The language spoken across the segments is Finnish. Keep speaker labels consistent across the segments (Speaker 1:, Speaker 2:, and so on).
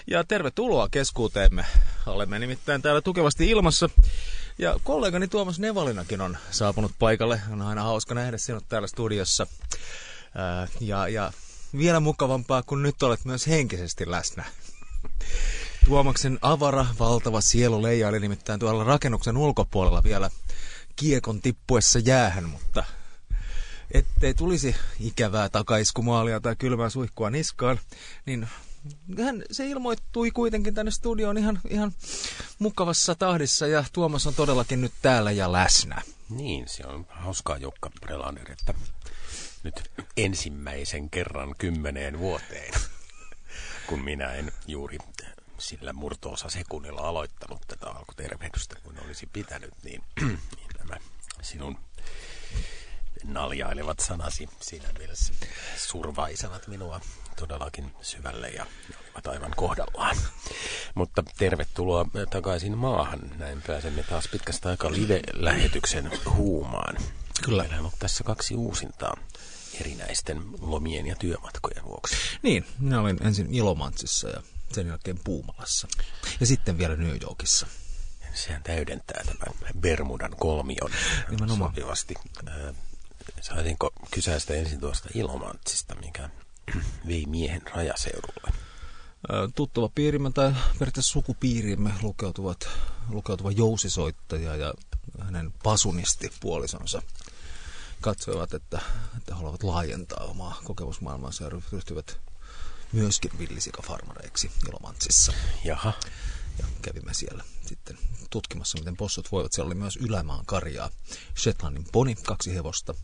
Speaker 1: Ja tervetuloa keskuuteemme. Olemme nimittäin täällä tukevasti ilmassa. Ja kollegani Tuomas Nevalinakin on saapunut paikalle. On aina hauska nähdä sinut täällä studiossa. Ja vielä mukavampaa, kun nyt olet myös henkisesti läsnä. Tuomaksen avara, valtava sielu leijaili nimittäin tuolla rakennuksen ulkopuolella vielä kiekon tippuessa jäähän, mutta ettei tulisi ikävää takaiskumaalia tai kylmää suihkua niskaan, niin se ilmoittui kuitenkin tänne studioon ihan mukavassa tahdissa ja Tuomas on todellakin nyt täällä ja läsnä.
Speaker 2: Niin, se on hauskaa Jukka Prelander, että nyt ensimmäisen kerran 10 vuoteen, kun minä en juuri sillä murto-osa sekunnilla aloittanut tätä alkutervehdystä, kun olisi pitänyt, niin nämä sinun naljailevat sanasi siinä mielessä survaisevat minua todellakin syvälle ja olivat aivan kohdallaan. Mutta tervetuloa takaisin maahan. Näin pääsemme taas pitkästä aikaa live-lähetyksen huumaan.
Speaker 1: Kyllä.
Speaker 2: Meillä on ollut tässä 2 uusintaa erinäisten lomien ja työmatkojen vuoksi.
Speaker 1: Niin, minä olin ensin Ilomantsissa ja sen jälkeen Puumalassa. Ja sitten vielä New Yorkissa.
Speaker 2: Sehän täydentää tämän Bermudan kolmion sopivasti. Saisinko kysäistä ensin tuosta Ilomantsista, mikä vei miehen rajaseudulle?
Speaker 1: Tuttava piirimme tai periaatteessa sukupiirimme lukeutuva jousisoittaja ja hänen pasunistipuolisonsa katsoivat, että haluavat laajentaa omaa kokemusmaailmansa ja ryhtyivät myöskin villisikafarmareiksi Ilomantsissa.
Speaker 2: Jaha.
Speaker 1: Ja kävimme siellä sitten tutkimassa, miten possut voivat. Siellä oli myös Ylämaan karjaa, Shetlandin poni, 2 hevosta,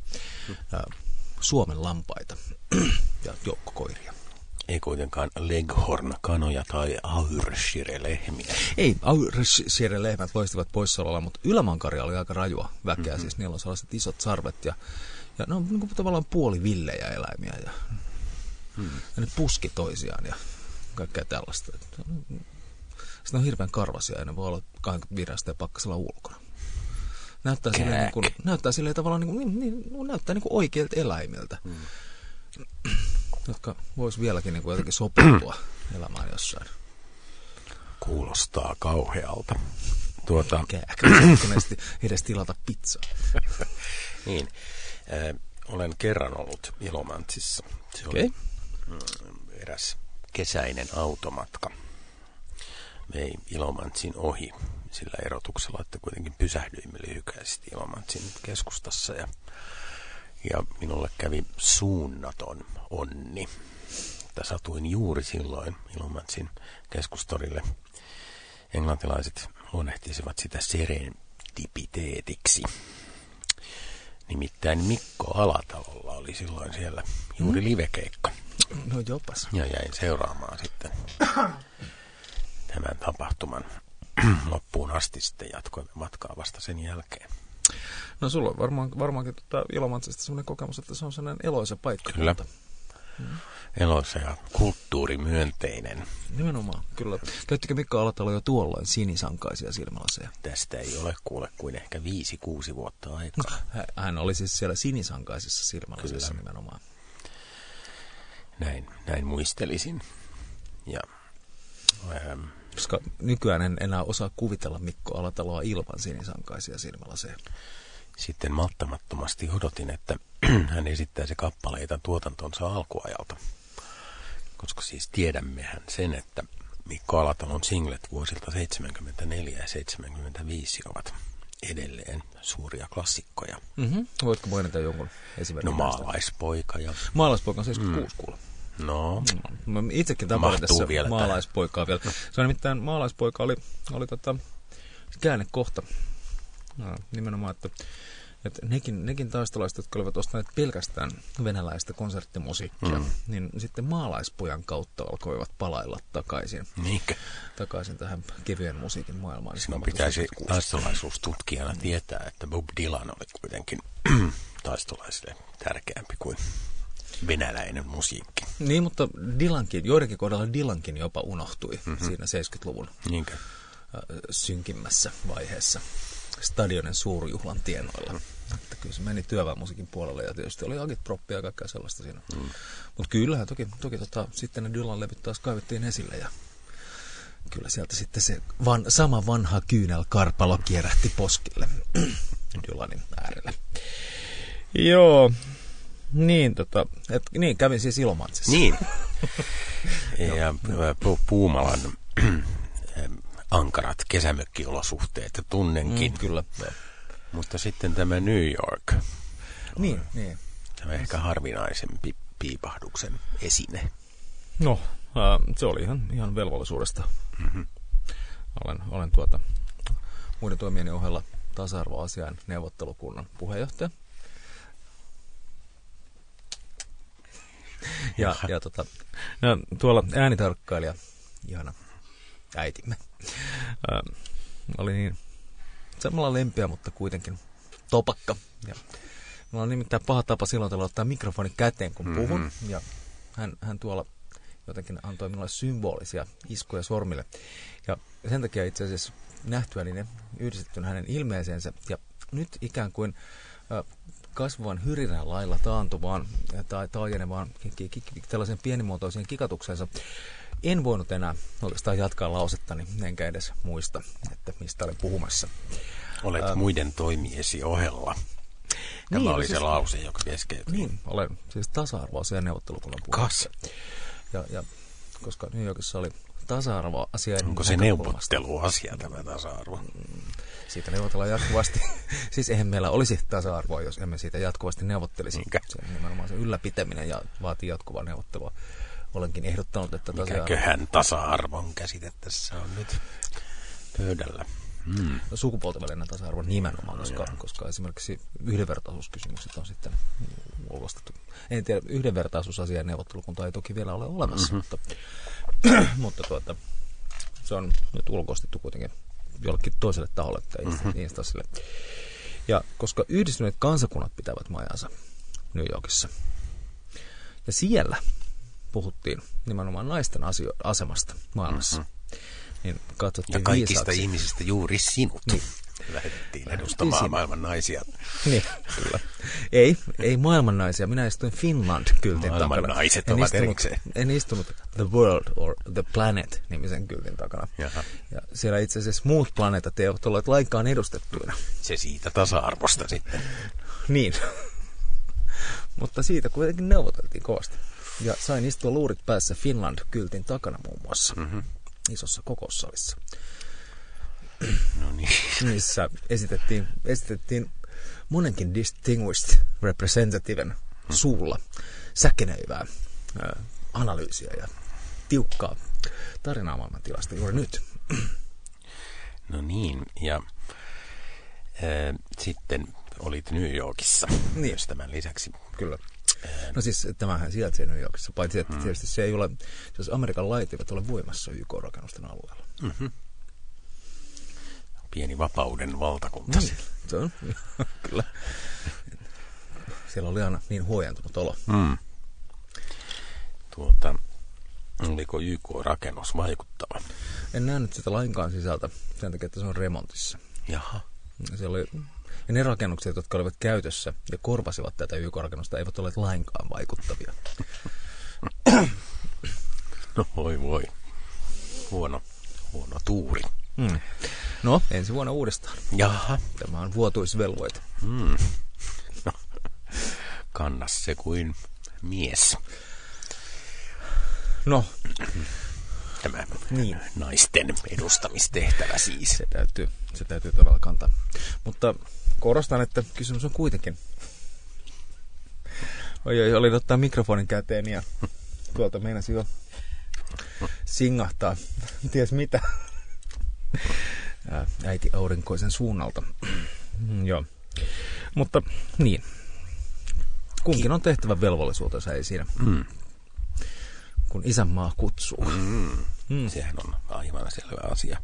Speaker 1: Suomen lampaita ja joukkokoiria.
Speaker 2: Ei kuitenkaan Leghorn-kanoja tai Ayrshire-lehmiä.
Speaker 1: Ei, Ayrshire-lehmät loistivat poissaololla, mutta Ylämaan karja oli aika rajua väkeä. Siis niillä on sellaiset isot sarvet ja ne on niin kuin tavallaan puolivillejä eläimiä ja ne puski toisiaan ja kaikkea tällaista. Sitten on hirveän karvasia ja ne voi olla 25 asteen pakkasella ulkona. Näyttää silleen tavallaan näyttää niin kuin oikeilta eläimiltä, jotka vois vieläkin niin kuin jotenkin sopeutua elämään jossain.
Speaker 2: Kuulostaa kauhealta.
Speaker 1: Kääkkäisesti edes tilata pizzaa.
Speaker 2: Niin. Olen kerran ollut Ilomantsissa. Se
Speaker 1: oli
Speaker 2: eräs kesäinen automatka. Vei Ilomantsin ohi sillä erotuksella, että kuitenkin pysähdyimme lyhykäisesti Ilomantsin keskustassa ja minulle kävi suunnaton onni, että satuin juuri silloin Ilomantsin keskustorille. Englantilaiset luonnehtisivat sitä serendipiteetiksi. Nimittäin Mikko Alatalolla oli silloin siellä juuri livekeikka.
Speaker 1: No jopas.
Speaker 2: Ja jäin seuraamaan sitten tämän tapahtuman loppuun asti, sitten jatkoimme matkaa vasta sen jälkeen.
Speaker 1: No sulla on varmaankin Ilomantsista sellainen kokemus, että se on sellainen eloisa paikka.
Speaker 2: Kyllä. Eloisa ja kulttuurimyönteinen.
Speaker 1: Nimenomaan, kyllä. Käyttikö Mikko Alatalo jo tuolloin sinisankaisia silmälaseja?
Speaker 2: Tästä ei ole kuule kuin ehkä 5-6 vuotta aikaa.
Speaker 1: Hän oli siis siellä sinisankaisissa silmälaseissa
Speaker 2: kyllä.
Speaker 1: Nimenomaan.
Speaker 2: Näin muistelisin. Ja
Speaker 1: koska nykyään en enää osaa kuvitella Mikko Alataloa ilman sinisankaisia silmälaseja.
Speaker 2: Sitten malttamattomasti odotin, että hän esittäisi kappaleita tuotantonsa alkuajalta. Koska siis tiedämmehän sen, että Mikko Alatalon singlet vuosilta 74 ja 75 ovat edelleen suuria klassikkoja.
Speaker 1: Voitko mainita jonkun esimerkin?
Speaker 2: No Maalaispoika.
Speaker 1: Maalaispoika on 76 kuulla.
Speaker 2: No.
Speaker 1: Mä itsekin tapasin tässä Maalaispoikaa vielä. Se on nimittäin Maalaispoika oli käännekohta. No, nimenomaan, että nekin taistelaiset, jotka olivat ostaneet pelkästään venäläistä konserttimusiikkia, niin sitten Maalaispojan kautta alkoivat palailla takaisin.
Speaker 2: Niinkö?
Speaker 1: Takaisin tähän kevyen musiikin maailmaan.
Speaker 2: Sinun pitäisi taistolaisuustutkijana tietää, että Bob Dylan oli kuitenkin taistolaisille tärkeämpi kuin venäläinen musiikki.
Speaker 1: Niin, mutta joidenkin kohdalla Dylankin jopa unohtui siinä 70-luvun synkimmässä vaiheessa stadionin suurjuhlan tienoilla. Että kyllä se meni työväenmusiikin puolelle ja tietysti oli agitproppia ja kaikkea sellaista siinä. Mutta kyllähän toki sitten ne Dylan-levyt taas kaivettiin esille ja kyllä sieltä sitten se sama vanha kyynelkarpalo kierähti poskille Dylanin äärelle. Joo, niin kävin siis Ilomantsissa.
Speaker 2: Niin. Ja Puumalan ankarat kesämökkiolosuhteet tunnenkin.
Speaker 1: Kyllä.
Speaker 2: Mutta sitten tämä New York.
Speaker 1: Niin.
Speaker 2: Tämä ehkä harvinaisempi piipahduksen esine.
Speaker 1: No, se oli ihan velvollisuudesta.
Speaker 2: Mm-hmm.
Speaker 1: Olen muiden toimieni ohella tasa-arvoasiain neuvottelukunnan puheenjohtaja. Ja tuolla äänitarkkailija, ihana äitimme, oli niin samalla lempeä, mutta kuitenkin topakka. Ja mulla on nimittäin paha tapa silloin tällä ottaa mikrofoni käteen, kun puhun. Mm-hmm. Ja hän tuolla jotenkin antoi minulle symbolisia iskuja sormille. Ja sen takia itse asiassa nähtyäni ne yhdistetty hänen ilmeeseensä. Ja nyt ikään kuin kasvavan hyrinän lailla taantuvaan tai taajenevaan tällaisen pienimuotoiseen kikatukseensa. En voinut enää oikeastaan jatkaa lausettani, enkä edes muista, että mistä olen puhumassa.
Speaker 2: Olet muiden toimiesi ohella. Tämä oli se lause, joka keskeytyi.
Speaker 1: Niin, olen siis tasa-arvoasian neuvottelukunnan puheenjohtaja. Ja koska New Yorkissa oli tasa-arvoasian...
Speaker 2: Onko se neuvotteluasia tämä tasa-arvo?
Speaker 1: Siitä neuvotellaan jatkuvasti. Siis eihän meillä olisi tasa-arvoa, jos emme siitä jatkuvasti neuvottelisi. Se nimenomaan se ylläpitäminen ja vaatii jatkuvaa neuvottelua. Olenkin ehdottanut, että
Speaker 2: mikäköhän tasa-arvon käsite tässä on nyt pöydällä?
Speaker 1: Sukupuolten välinen tasa-arvo nimenomaan, koska esimerkiksi yhdenvertaisuuskysymykset on sitten ulkoistettu. En tiedä, yhdenvertaisuusasian neuvottelukunta ei toki vielä ole olemassa, mutta se on nyt ulkoistettu kuitenkin jollekin toiselle taholle tai instanssille. Ja koska yhdistyneet kansakunnat pitävät majansa New Yorkissa, ja siellä puhuttiin nimenomaan naisten asemasta maailmassa, niin katsottiin
Speaker 2: ja kaikista
Speaker 1: viisaaksi.
Speaker 2: Ihmisistä juuri sinut. Niin. Lähetettiin edustamaan maailman naisia.
Speaker 1: Niin, kyllä. Ei maailman naisia. Minä istuin Finland-kyltin takana.
Speaker 2: Maailman naiset ovat erikseen.
Speaker 1: En istunut The World or The Planet -nimisen kyltin takana.
Speaker 2: Jaha.
Speaker 1: Ja siellä itse asiassa muut planeetat eivät olleet lainkaan edustettuina.
Speaker 2: Se siitä tasa-arvosta sitten.
Speaker 1: Niin. Mutta siitä kuitenkin neuvoteltiin kovasti. Ja sain istua luurit päässä Finland-kyltin takana muun muassa. Mm-hmm. Isossa kokoussalissa.
Speaker 2: No niin.
Speaker 1: Missä esitettiin monenkin distinguished representativen suulla säkenöivää analyysiä ja tiukkaa tarinaa maailmantilasta juuri nyt.
Speaker 2: No niin, ja sitten olit New Yorkissa myös tämän lisäksi.
Speaker 1: Kyllä. No siis tämähän sijaitsee New Yorkissa, paitsi että tietysti se ei ole, jos Amerikan lait eivät ole voimassa YK-rakennusten alueella.
Speaker 2: Mm-hmm. Pieni vapauden valtakunta.
Speaker 1: Niin, se on, kyllä. Siellä oli aina niin huojentunut olo.
Speaker 2: Oliko YK-rakennus vaikuttava?
Speaker 1: En nähnyt sitä lainkaan sisältä, sen takia, että se on remontissa.
Speaker 2: Jaha.
Speaker 1: Ja ne rakennukset, jotka olivat käytössä ja korvasivat tätä YK-rakennusta, eivät ole lainkaan vaikuttavia.
Speaker 2: No voi. Huono tuuri.
Speaker 1: No, ensi vuonna uudestaan.
Speaker 2: Jaha.
Speaker 1: Tämä on vuotuisvelvoite.
Speaker 2: No, kannas se kuin mies.
Speaker 1: No.
Speaker 2: Tämä naisten edustamistehtävä siis.
Speaker 1: Se täytyy todella kantaa. Mutta korostan, että kysymys on kuitenkin. Olin ottaa mikrofonin käteen ja tuolta meinasi jo singahtaa. Ties mitä. Äiti aurinkoisen suunnalta. Joo. Mutta niin. Kunkin on tehtävä velvollisuutensa, ei siinä. Kun isänmaa kutsuu.
Speaker 2: Sehän on aivan selvä asia.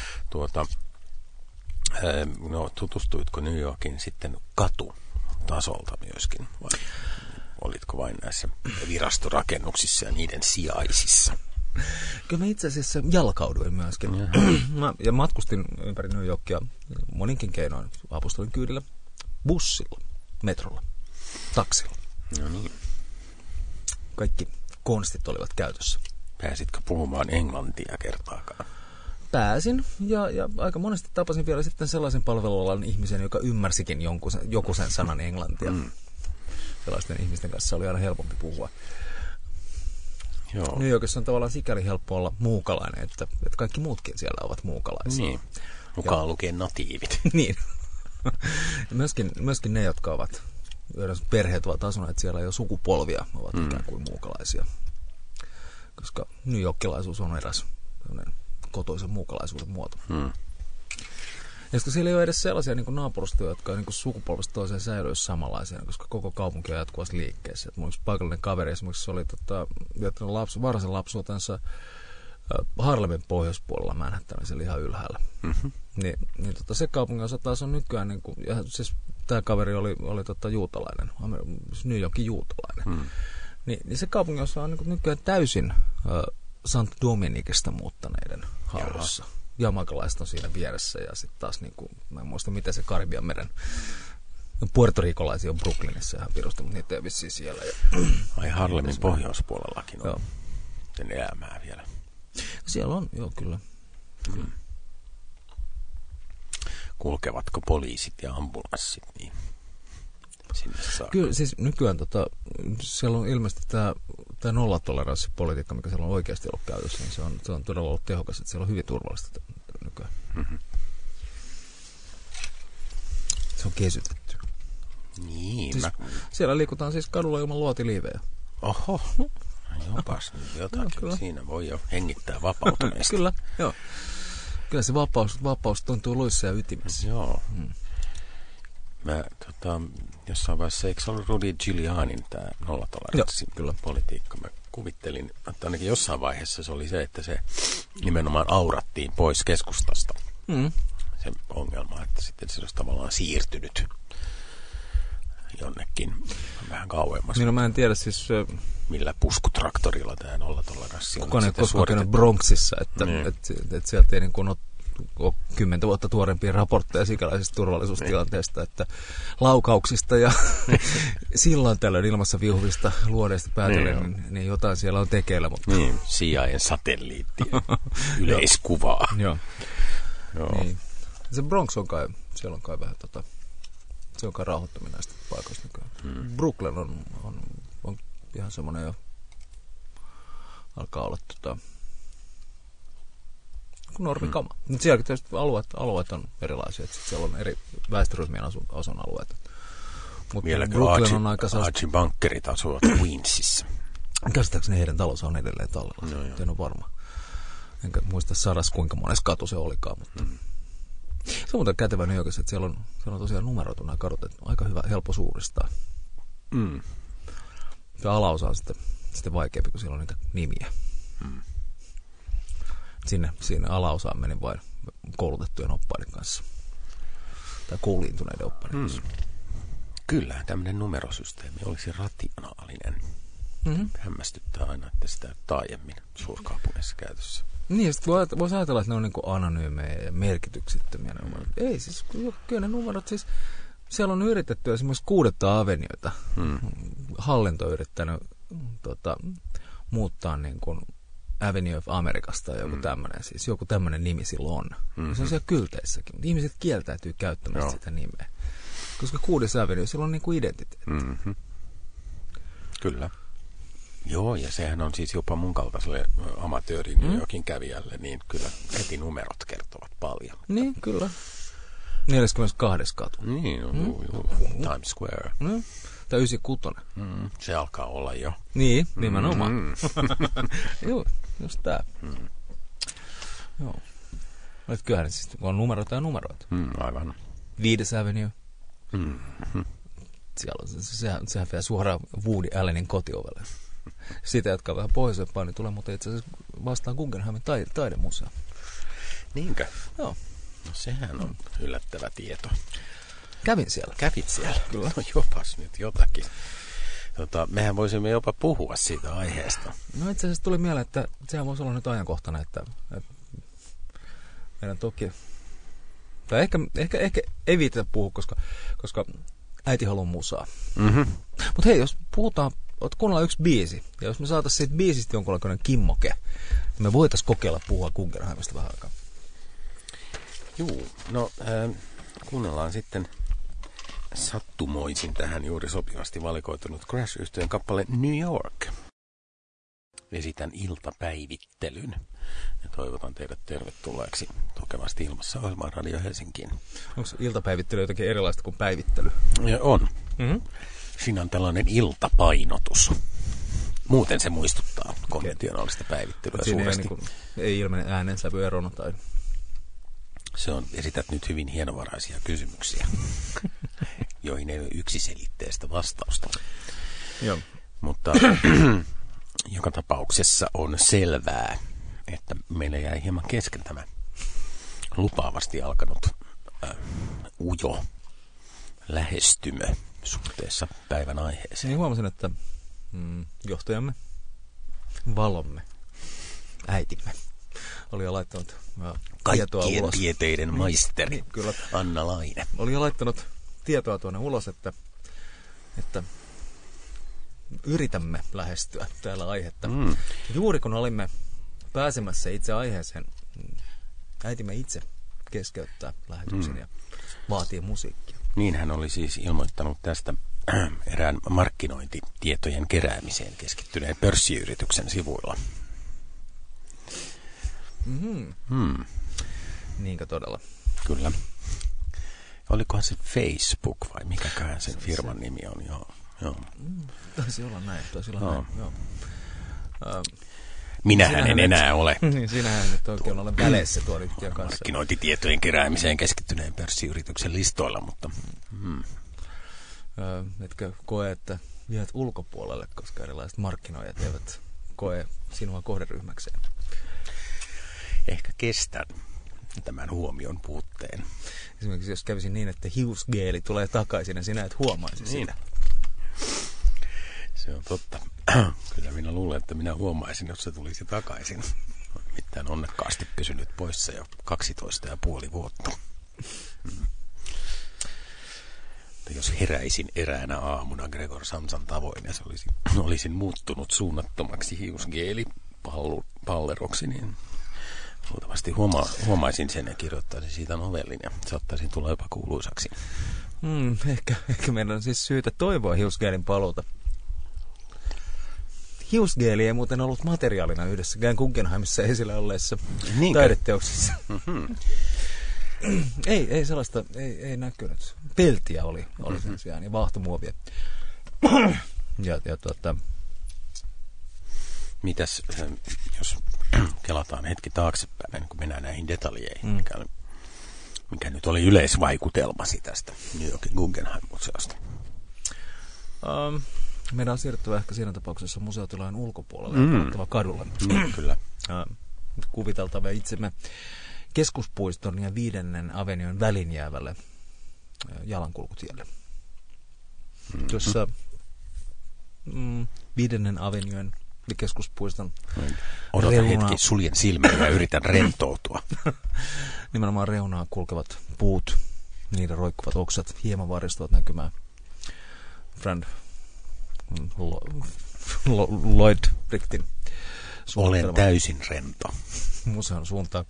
Speaker 2: Tutustuitko New Yorkin sitten katutasolta myöskin? Vai olitko vain näissä virastorakennuksissa ja niiden sijaisissa?
Speaker 1: Kyllä mä itse asiassa jalkauduin myöskin. Ja matkustin ympäri New Yorkia moninkin keinoin. Apostolin kyydillä, bussilla, metrolla, taksilla.
Speaker 2: No niin.
Speaker 1: Kaikki konstit olivat käytössä.
Speaker 2: Pääsitkö puhumaan englantia kertaakaan?
Speaker 1: pääsin ja aika monesti tapasin vielä sitten sellaisen palvelualan ihmisen, joka ymmärsikin joku sen sanan englantia. Sellaisten ihmisten kanssa oli aina helpompi puhua.
Speaker 2: Joo.
Speaker 1: New Yorkissa on tavallaan sikäli helppo olla muukalainen, että kaikki muutkin siellä ovat muukalaisia.
Speaker 2: Niin, mukaan lukien natiivit.
Speaker 1: Niin. myöskin ne, jotka ovat, joiden perheet ovat asuneet siellä jo sukupolvia, ovat ikään kuin muukalaisia. Koska New Yorkilaisuus on eräs kotoisen muukalaisuuden muoto. Ja sitten siellä ei ole edes sellaisia niin naapurustoja, jotka niin sukupolvesta toiseen säilyisi samanlaisia, koska koko kaupunki on jatkuvasti liikkeessä. Et mun yksi paikallinen kaveri esimerkiksi oli viettänyt varhaisen lapsuutensa Harlemin pohjoispuolella Manhattanin ihan ylhäällä. Niin se kaupunginosa taas on nykyään, niin kuin, ja siis tämä kaveri oli juutalainen, New Yorkin juutalainen. Niin se kaupunginosa on niin nykyään täysin Sant Dominicista muuttaneiden hallussa. Jamakalaiset on siinä vieressä ja sitten taas, niin kuin, mä en muista miten se Karibian meren puertorikolaisia on Brooklynissa ihan pirusta, mutta niitä ei vissiin siellä.
Speaker 2: Ai Harlemin pohjoispuolellakin on sen elämää vielä.
Speaker 1: Siellä on, joo kyllä.
Speaker 2: Kulkevatko poliisit ja ambulanssit niin sinne saakka?
Speaker 1: Kyllä, siis nykyään siellä on ilmeisesti tämä nollatoleranssipolitiikka, mikä siellä on oikeasti ollut käytössä, niin se on todella ollut tehokas, että siellä on hyvin turvallista nykyään. Se on kesytetty.
Speaker 2: Niin.
Speaker 1: Siis, siellä liikutaan siis kadulla ilman luotiliivejä.
Speaker 2: Oho. Jopas jotakin. No, siinä voi jo hengittää vapautuneesti.
Speaker 1: Kyllä, joo. Kyllä se vapaus tuntuu luissa ja ytimessä.
Speaker 2: Joo. Mä jossain vaiheessa, eikö se ollut Rudy Giulianin tämä nollatoleranssi-politiikka? Mä kuvittelin, että ainakin jossain vaiheessa se oli se, että se nimenomaan aurattiin pois keskustasta. Se ongelma, että sitten se olisi tavallaan siirtynyt jonnekin vähän kauemmas.
Speaker 1: Niin, no mä en tiedä siis
Speaker 2: millä puskutraktorilla tämä nollatoleranssi on.
Speaker 1: Kukaan ei koskaan käynyt Bronxissa, että sieltä ei niin kuin ole 10 vuotta tuorempia raportteja sikäläisistä turvallisuustilanteista, että laukauksista ja silloin tällöin ilmassa viuhuvista luodeista päätellen, niin jotain siellä on tekeillä. Mutta
Speaker 2: niin, CIA:n satelliittien yleiskuvaa.
Speaker 1: Joo. Niin. Se Bronx on kai, siellä on kai vähän se on kai rauhoittaminen näistä paikoista nykyään. Brooklyn on ihan semmoinen jo, alkaa olla normikama. Mutta sielläkin tietysti alueet on erilaisia, että siellä on eri väestöryhmien asuinalueita.
Speaker 2: Vieläkö Archie Bunkerit asuvat Queensissa?
Speaker 1: Käsittääkseni heidän talonsa on edelleen tallella, en ole varma. Enkä muista sadas kuinka monessa katu se olikaan, mutta se on muuten kätevä New Yorkissa, että siellä on tosiaan numeroitu nämä kadut, että aika hyvä, helppo suuristaa. Se alaosa on sitten vaikeampi, kun siellä on niitä nimiä. Siinä alaosaan menin vain koulutettujen oppaiden kanssa. Tai kouluintuneiden oppaiden kanssa.
Speaker 2: Kyllä, tämmöinen numerosysteemi olisi rationaalinen. Hämmästyttää aina, että sitä aiemmin suurkaupungeissa käytössä. Niin,
Speaker 1: ja sitten voisi ajatella, että ne on niin kuin anonyymejä ja merkityksettömiä numerot. Ei, siis kyllä ne numerot, siis siellä on yritetty esimerkiksi 6. Avenueta. Hallinto on yrittänyt muuttaa niin kuin Avenue of Americasta joku tämmöinen, siis joku tämmöinen nimi silloin on. Se on siellä kylteissäkin, mutta ihmiset kieltäytyy käyttämästä sitä nimeä. Koska 6. Avenue, sillä on niin kuin identiteetti.
Speaker 2: Kyllä. Joo, ja sehän on siis jopa mun kaltaiselle amatöörin New Yorkin kävijälle, niin kyllä heti numerot kertovat paljon.
Speaker 1: Niin, kyllä. 42. katu.
Speaker 2: Niin, Times Square.
Speaker 1: Tai 96.
Speaker 2: Se alkaa olla jo.
Speaker 1: Niin, nimenomaan. Joo, just tää. Joo. Olet kyllähän siis, on numeroita ja numeroita.
Speaker 2: Aivan.
Speaker 1: 5. Avenue. Siellä on, sehän vie suoraan Woody Allenin kotiovelle. Siitä jatkaa vähän pohjoisempaan, niin tulee mutta itse asiassa vastaan Guggenheimin taidemuseo.
Speaker 2: Niinkö?
Speaker 1: Joo.
Speaker 2: No sehän on yllättävä tieto.
Speaker 1: Kävin siellä.
Speaker 2: Kävit siellä?
Speaker 1: Kyllä.
Speaker 2: No jopas nyt jotakin. Mehän voisimme jopa puhua siitä aiheesta.
Speaker 1: No itse asiassa tuli mieleen, että sehän voisi olla nyt ajankohtana, että meidän toki, tai ehkä ei viitetä puhua, koska äiti haluaa musaa. Mutta hei, jos puhutaan, kuunnellaan yksi biisi, ja jos me saataisiin siitä biisistä jonkunlainen kimmoke, niin me voitaisiin kokeilla puhua Guggenheimista vähän aikaa.
Speaker 2: Juu, no kuunnellaan sitten sattumoisin tähän juuri sopivasti valikoitunut Crash-yhtyeen kappale New York. Esitän iltapäivittelyn ja toivotan teidät tervetulleeksi Tukevasti ilmassa ohjelmaan Radio Helsinkiin.
Speaker 1: Onko iltapäivittely jotenkin erilaista kuin päivittely?
Speaker 2: Ja on. Mm-hmm. Siinä on tällainen iltapainotus. Muuten se muistuttaa konventionaalista päivittelyä suuresti.
Speaker 1: Ei ilmene äänensävyerona tai...
Speaker 2: Se on, esität nyt hyvin hienovaraisia kysymyksiä, joihin ei ole yksiselitteistä vastausta.
Speaker 1: Joo.
Speaker 2: Mutta joka tapauksessa on selvää, että meillä jäi hieman kesken tämä lupaavasti alkanut ujo lähestymö suhteessa päivän aiheeseen.
Speaker 1: Niin huomasin, että johtajamme, valomme, äitimme oli jo laittanut tietoa ulos.
Speaker 2: Kaikkien tieteiden maisteri,
Speaker 1: niin, kyllä.
Speaker 2: Anna Laine.
Speaker 1: Oli jo laittanut tietoa tuonne ulos, että yritämme lähestyä täällä aihetta. Juuri kun olimme pääsemässä itse aiheeseen, äitimme itse keskeyttää lähetyksen ja vaatii musiikkia.
Speaker 2: Niin hän oli siis ilmoittanut tästä erään markkinointitietojen keräämiseen keskittyneen pörssiyrityksen sivuilla.
Speaker 1: Niinkö todella?
Speaker 2: Kyllä. Olikohan se Facebook vai mikäköhän sen firman nimi on? Joo.
Speaker 1: Taisi olla näin. Joo.
Speaker 2: Minähän en enää ole.
Speaker 1: Niin, sinähän nyt oikein ole väleissä tuon yhtiön kanssa.
Speaker 2: Markkinointitietojen keräämiseen keskittyneen pörssiyrityksen listoilla, mutta...
Speaker 1: Etkö koe, että viet ulkopuolelle, koska erilaiset markkinoijat eivät koe sinua kohderyhmäkseen?
Speaker 2: Ehkä kestän tämän huomion puutteen.
Speaker 1: Esimerkiksi jos kävisi niin, että hiusgeeli tulee takaisin ja sinä et huomaisi sitä.
Speaker 2: Se on totta. Kyllä minä luulen, että minä huomaisin, jos se tulisi takaisin. Olen nimittäin onnekkaasti pysynyt poissa jo 12,5 vuotta. Jos heräisin eräänä aamuna Gregor Samsan tavoin ja olisin muuttunut suunnattomaksi hiusgeelipalleroksi, niin luultavasti huomaisin sen ja kirjoittaisin siitä novellin ja saattaisin tulla jopa kuuluisaksi.
Speaker 1: Ehkä meidän on siis syytä toivoa hiusgeelin paluuta. Hiusgeeli ei muuten ollut materiaalina yhdessäkään Guggenheimissa esillä olleissa taideteoksissa. Ei sellaista, ei näkynyt. Peltiä oli sen sijaan ja vaahtomuovia.
Speaker 2: Mitäs, jos kelataan hetki taaksepäin, ennen kuin mennään näihin detaljeihin, mikä nyt oli yleisvaikutelmasi tästä New Yorkin Guggenheim-museosta?
Speaker 1: Meidän on siirryttävä ehkä siinä tapauksessa museotilain ulkopuolelle ja palattava kadulle.
Speaker 2: Kyllä.
Speaker 1: Kuviteltava itsemme Keskuspuiston ja 5. Avenion välin jäävälle jalankulkutielle. Tuossa 5. Avenion ja Keskuspuiston
Speaker 2: Odotan hetki, suljen silmiä ja yritän rentoutua.
Speaker 1: Nimenomaan reunaa kulkevat puut, niiden roikkuvat oksat hieman varjostavat näkymään Frank Lloyd Richtin
Speaker 2: olen täysin rento.
Speaker 1: Museon suuntaan.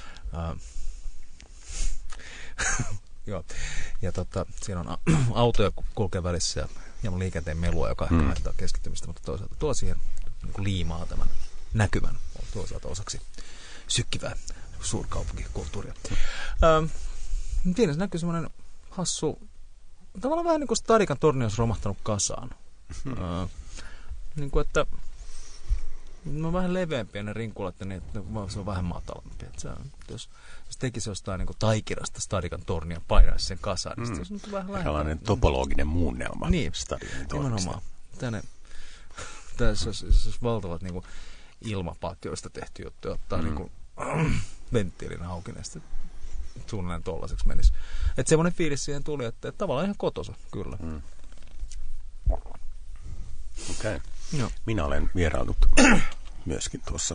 Speaker 1: Joo. Ja siinä on autoja kulkee välissä ja hieman liikenteen melua, joka ehkä haittaa keskittymistä, mutta toisaalta tuo siihen niin liimaa tämän näkymän toisaalta osaksi sykkivää suurkaupunkikulttuuria. Siinä näkyy semmoinen hassu, tavallaan vähän niin kuin Stadikan torni olisi romahtanut kasaan. Niin kuin, että ne on vähän leveämpiä ne rinkulat, niin että se on vähän matalampi. Jos tekisi jostain niin kuin taikirasta Stadikan tornia painaisi sen kasaan, niin se olisi vähän lähellä.
Speaker 2: Tällainen topologinen muunnelma.
Speaker 1: Niin,
Speaker 2: Stadion tornista.
Speaker 1: Nimenomaan. Tässä olisi valtavat niin kuin ilmapatjoista tehty juttu, ottaa niin kuin venttiilin auki, ja sitten suunnilleen tollaiseksi menisi. Että semmoinen fiilis siihen tuli, että tavallaan ihan kotosa, kyllä.
Speaker 2: Okei. No. Minä olen vieraillut myöskin tuossa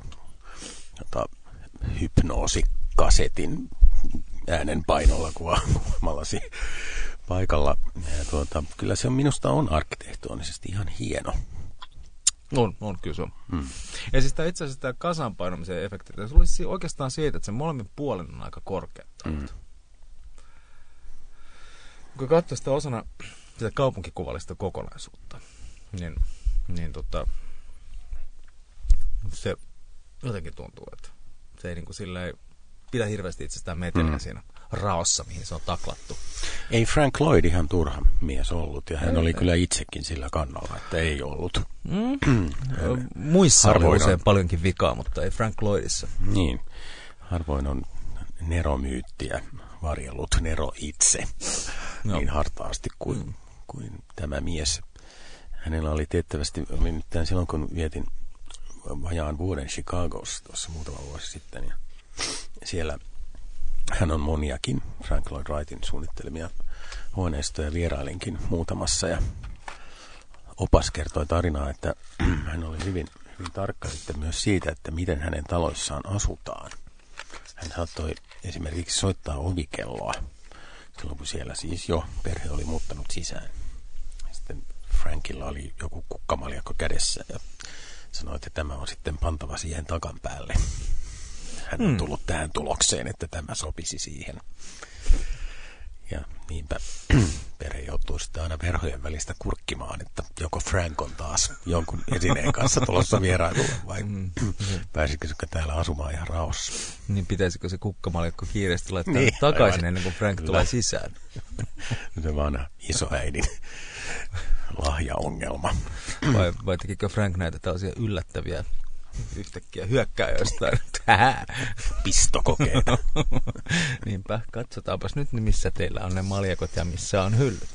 Speaker 2: hypnoosikasetin äänenpainolla kuvaamallasi paikalla. Ja kyllä se minusta on arkkitehtonisesti ihan hieno.
Speaker 1: On kyllä se on. Ja siis itse asiassa tämä kasaan painamisen efekti, se olisi oikeastaan siitä, että sen molemmin puolin on aika korkeat. kun katsoo sitä osana sitä kaupunkikuvallista kokonaisuutta, niin se jotenkin tuntuu, että se ei niin kuin silleen pidä hirveästi itsestään meteliä siinä raossa, mihin se on taklattu.
Speaker 2: Ei Frank Lloyd ihan turha mies ollut, ja hän oli kyllä itsekin sillä kannalla, että ei ollut.
Speaker 1: Muissa oli usein paljonkin vikaa, mutta ei Frank Lloydissa.
Speaker 2: Niin, harvoin on neromyyttiä varjellut Nero itse niin hartaasti kuin tämä mies. Hänellä oli tiettävästi, oli nyt silloin kun vietin vajaan vuoden Chicagossa tuossa muutama vuosi sitten, ja siellä hän on moniakin Frank Lloyd Wrightin suunnittelemia huoneistoja, vierailinkin muutamassa, ja opas kertoi tarinaa, että hän oli hyvin tarkka sitten myös siitä, että miten hänen taloissaan asutaan. Hän saattoi esimerkiksi soittaa ovikelloa silloin, kun siellä siis jo perhe oli muuttanut sisään. Sitten Frankilla oli joku kukkamaljakko kädessä ja sanoi, että tämä on sitten pantava siihen takan päälle. Hän on tullut tähän tulokseen, että tämä sopisi siihen. Ja niinpä perhe joutuu sitten aina verhojen välistä kurkkimaan, että joko Frank on taas jonkun esineen kanssa tulossa vierailulle vai pääsikö täällä asumaan ihan raossa.
Speaker 1: Niin pitäisikö se kukkamaljakko kiireesti laittaa takaisin ennen kuin Frank tulee sisään?
Speaker 2: Se vanha isoäidin lahjaongelma.
Speaker 1: Vai tekikö Frank näitä tällaisia yllättäviä yhtäkkiä hyökkää jostain
Speaker 2: pistokokeita.
Speaker 1: Niinpä, katsotaanpas nyt, missä teillä on ne maljakot ja missä on hyllyt.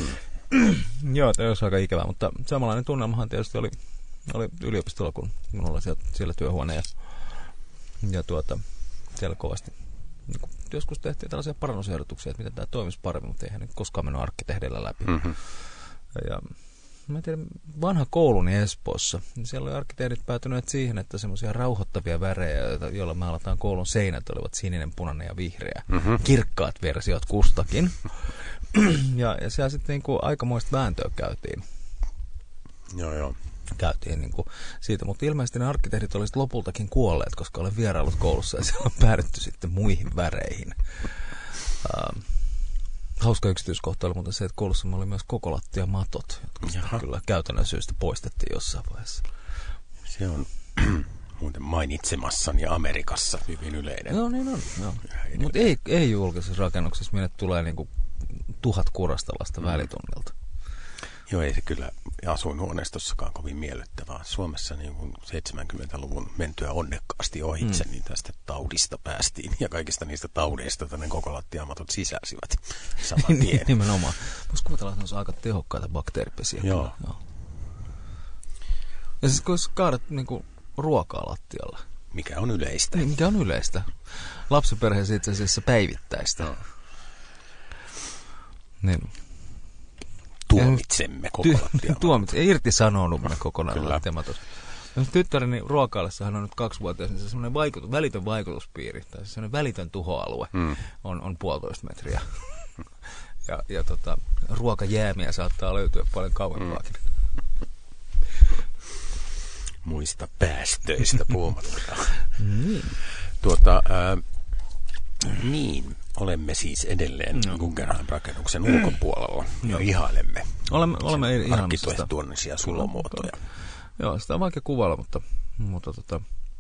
Speaker 1: Joo, tämä olisi aika ikävää, mutta samanlainen tunnelmahan tietysti oli yliopistolla, kun minulla oli siellä työhuone ja siellä kovasti niin joskus tehtiin tällaisia parannusehdotuksia, että miten tämä toimisi paremmin, mutta eihän ne koskaan mennyt arkkitehdillä läpi. Ja mä en tiedä, vanha kouluni Espoossa, niin siellä oli arkkitehdit päätyneet siihen, että semmoisia rauhoittavia värejä, joilla maalataan koulun seinät, olivat sininen, punainen ja vihreä. Kirkkaat versiot kustakin. ja siellä sitten niin aikamoista vääntöä käytiin.
Speaker 2: Joo.
Speaker 1: Käytiin niin kuin siitä, mutta ilmeisesti ne arkkitehdit olisivat lopultakin kuolleet, koska olen vierailut koulussa ja siellä on päädytty sitten muihin väreihin. Hauska yksityiskohta oli muuten se, että koulussa oli myös koko lattia matot, jotka kyllä käytännön syystä poistettiin jossain vaiheessa.
Speaker 2: Se on muuten mainitsemassani Amerikassa hyvin yleinen.
Speaker 1: Joo, niin on. Mutta ei julkisessa rakennuksessa, minne tulee niinku 1000 kurastalasta välitunnilta.
Speaker 2: Joo, ei se kyllä asuinhuoneistossakaan kovin miellyttävää. Suomessa niin 70-luvun mentyä onnekkaasti ohitse, niin tästä taudista päästiin. Ja kaikista niistä taudeista, joita ne koko lattiamatot sisälsivät saman tien.
Speaker 1: Nimenomaan. Voisi kuvitella, että ne olisi aika tehokkaita bakteeripesiä.
Speaker 2: Joo.
Speaker 1: Ja siis kun kaadat niin ruokaa lattialla.
Speaker 2: Mikä on yleistä.
Speaker 1: Niin, mikä on yleistä. Lapsiperheessä itse asiassa päivittäistä. Niin.
Speaker 2: Tuomitsemme koko lattiamatot.
Speaker 1: Ei irtisanoudumme kokonaan lattiamatot. Tyttäreni ruokaillessa hän on nyt 2-vuotias, niin se semmoinen välitön vaikutuspiiri, tai semmoinen välitön tuhoalue on 1,5 metriä. ja ruokajäämiä saattaa löytyä paljon kauempaakin.
Speaker 2: Muista päästöistä puhumattakaan. Niin, olemme siis edelleen Guggenheim-rakennuksen ulkopuolella ja ihailemme.
Speaker 1: Olemme ihailmassa
Speaker 2: arkkitehtuurisia sulomuotoja.
Speaker 1: Joo, sitä on vaikea kuvailla, mutta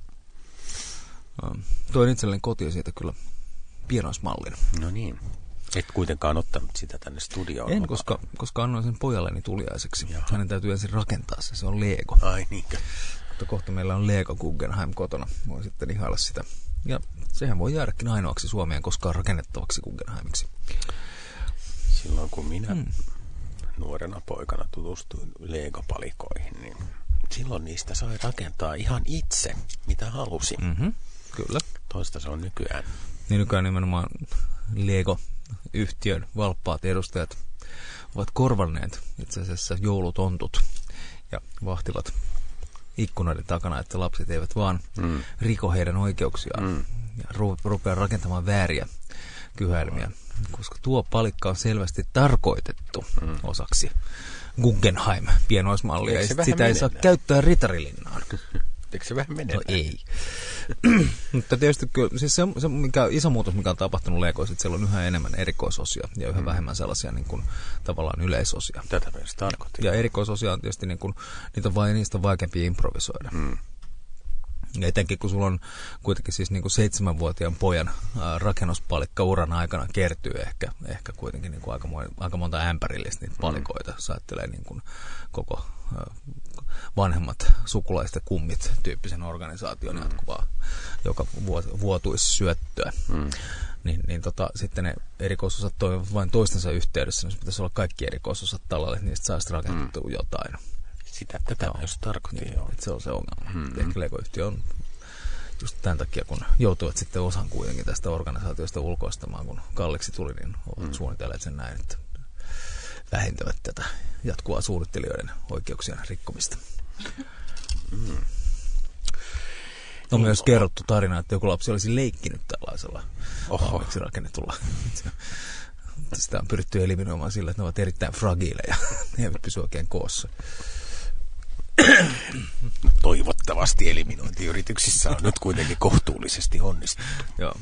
Speaker 1: toin itselleni kotiin siitä kyllä pienoismallin.
Speaker 2: No niin. Et kuitenkaan ottanut sitä tänne studioon.
Speaker 1: En, koska annoin sen pojalleni tuliaiseksi. Jaha. Hänen täytyy ensin rakentaa se. Se on Lego.
Speaker 2: Ai niinkö?
Speaker 1: Mutta kohta meillä on Lego Guggenheim kotona. Voin sitten ihailla sitä. Ja sehän voi jäädäkin ainoaksi Suomeen koskaan rakennettavaksi Guggenheimiksi.
Speaker 2: Silloin kun minä nuorena poikana tutustuin Lego-palikoihin, niin silloin niistä sai rakentaa ihan itse, mitä halusi.
Speaker 1: Kyllä.
Speaker 2: Toista se on nykyään.
Speaker 1: Niin nykyään nimenomaan Lego-yhtiön valppaat edustajat ovat korvanneet itse asiassa joulutontut ja vahtivat ikkunoiden takana, että lapset eivät vaan riko heidän oikeuksiaan ja rupea rakentamaan vääriä kyhäilmiä, koska tuo palikka on selvästi tarkoitettu osaksi Guggenheim-pienoismallia, ja sitä ei saa käyttää ritarilinnaan.
Speaker 2: Eikö se vähän mene?
Speaker 1: No ei. Mutta tietysti kyllä, siis se mikä iso muutos, mikä on tapahtunut Legoissa, että siellä on yhä enemmän erikoisosia ja yhä vähemmän sellaisia niin kuin, tavallaan yleisosia.
Speaker 2: Tätä myös tarkoitin.
Speaker 1: Ja erikoisosia on tietysti, niin kuin, niistä on vaikeampi improvisoida. Ja etenkin kun sulla on kuitenkin siis niin kuin 7-vuotiaan pojan rakennuspalikka uran aikana kertyy ehkä kuitenkin niin kuin aika monta ämpärillistä niitä palikoita. Sä ajattelee niin kuin koko vanhemmat sukulaiset ja kummit tyyppisen organisaation jatkuvaa, joka vuotuissyöttöä. Sitten ne erikoisosat toimivat vain toistensa yhteydessä, niin pitäisi olla kaikki erikoisosat talalle, että niistä saisi rakennettua jotain.
Speaker 2: Tätä myös tarkoitin.
Speaker 1: Niin, se on se ongelma. Ehkä Lego-yhtiö on just tämän takia, kun joutuvat sitten osan kuitenkin tästä organisaatiosta ulkoistamaan, kun kalliiksi tuli, niin ovat suunnitelleet sen näin, että vähentävät tätä jatkuvaa suunnittelijoiden oikeuksien rikkomista. On myös kerrottu tarina, että joku lapsi olisi leikkinyt tällaisella valmiiksi rakennetulla. Sitä on pyritty eliminoimaan sillä, että ne ovat erittäin fragiileja. Ne eivät pysy oikein koossa.
Speaker 2: No, toivottavasti eliminointiyrityksissä on nyt kuitenkin kohtuullisesti onnistuttu.
Speaker 1: Joo.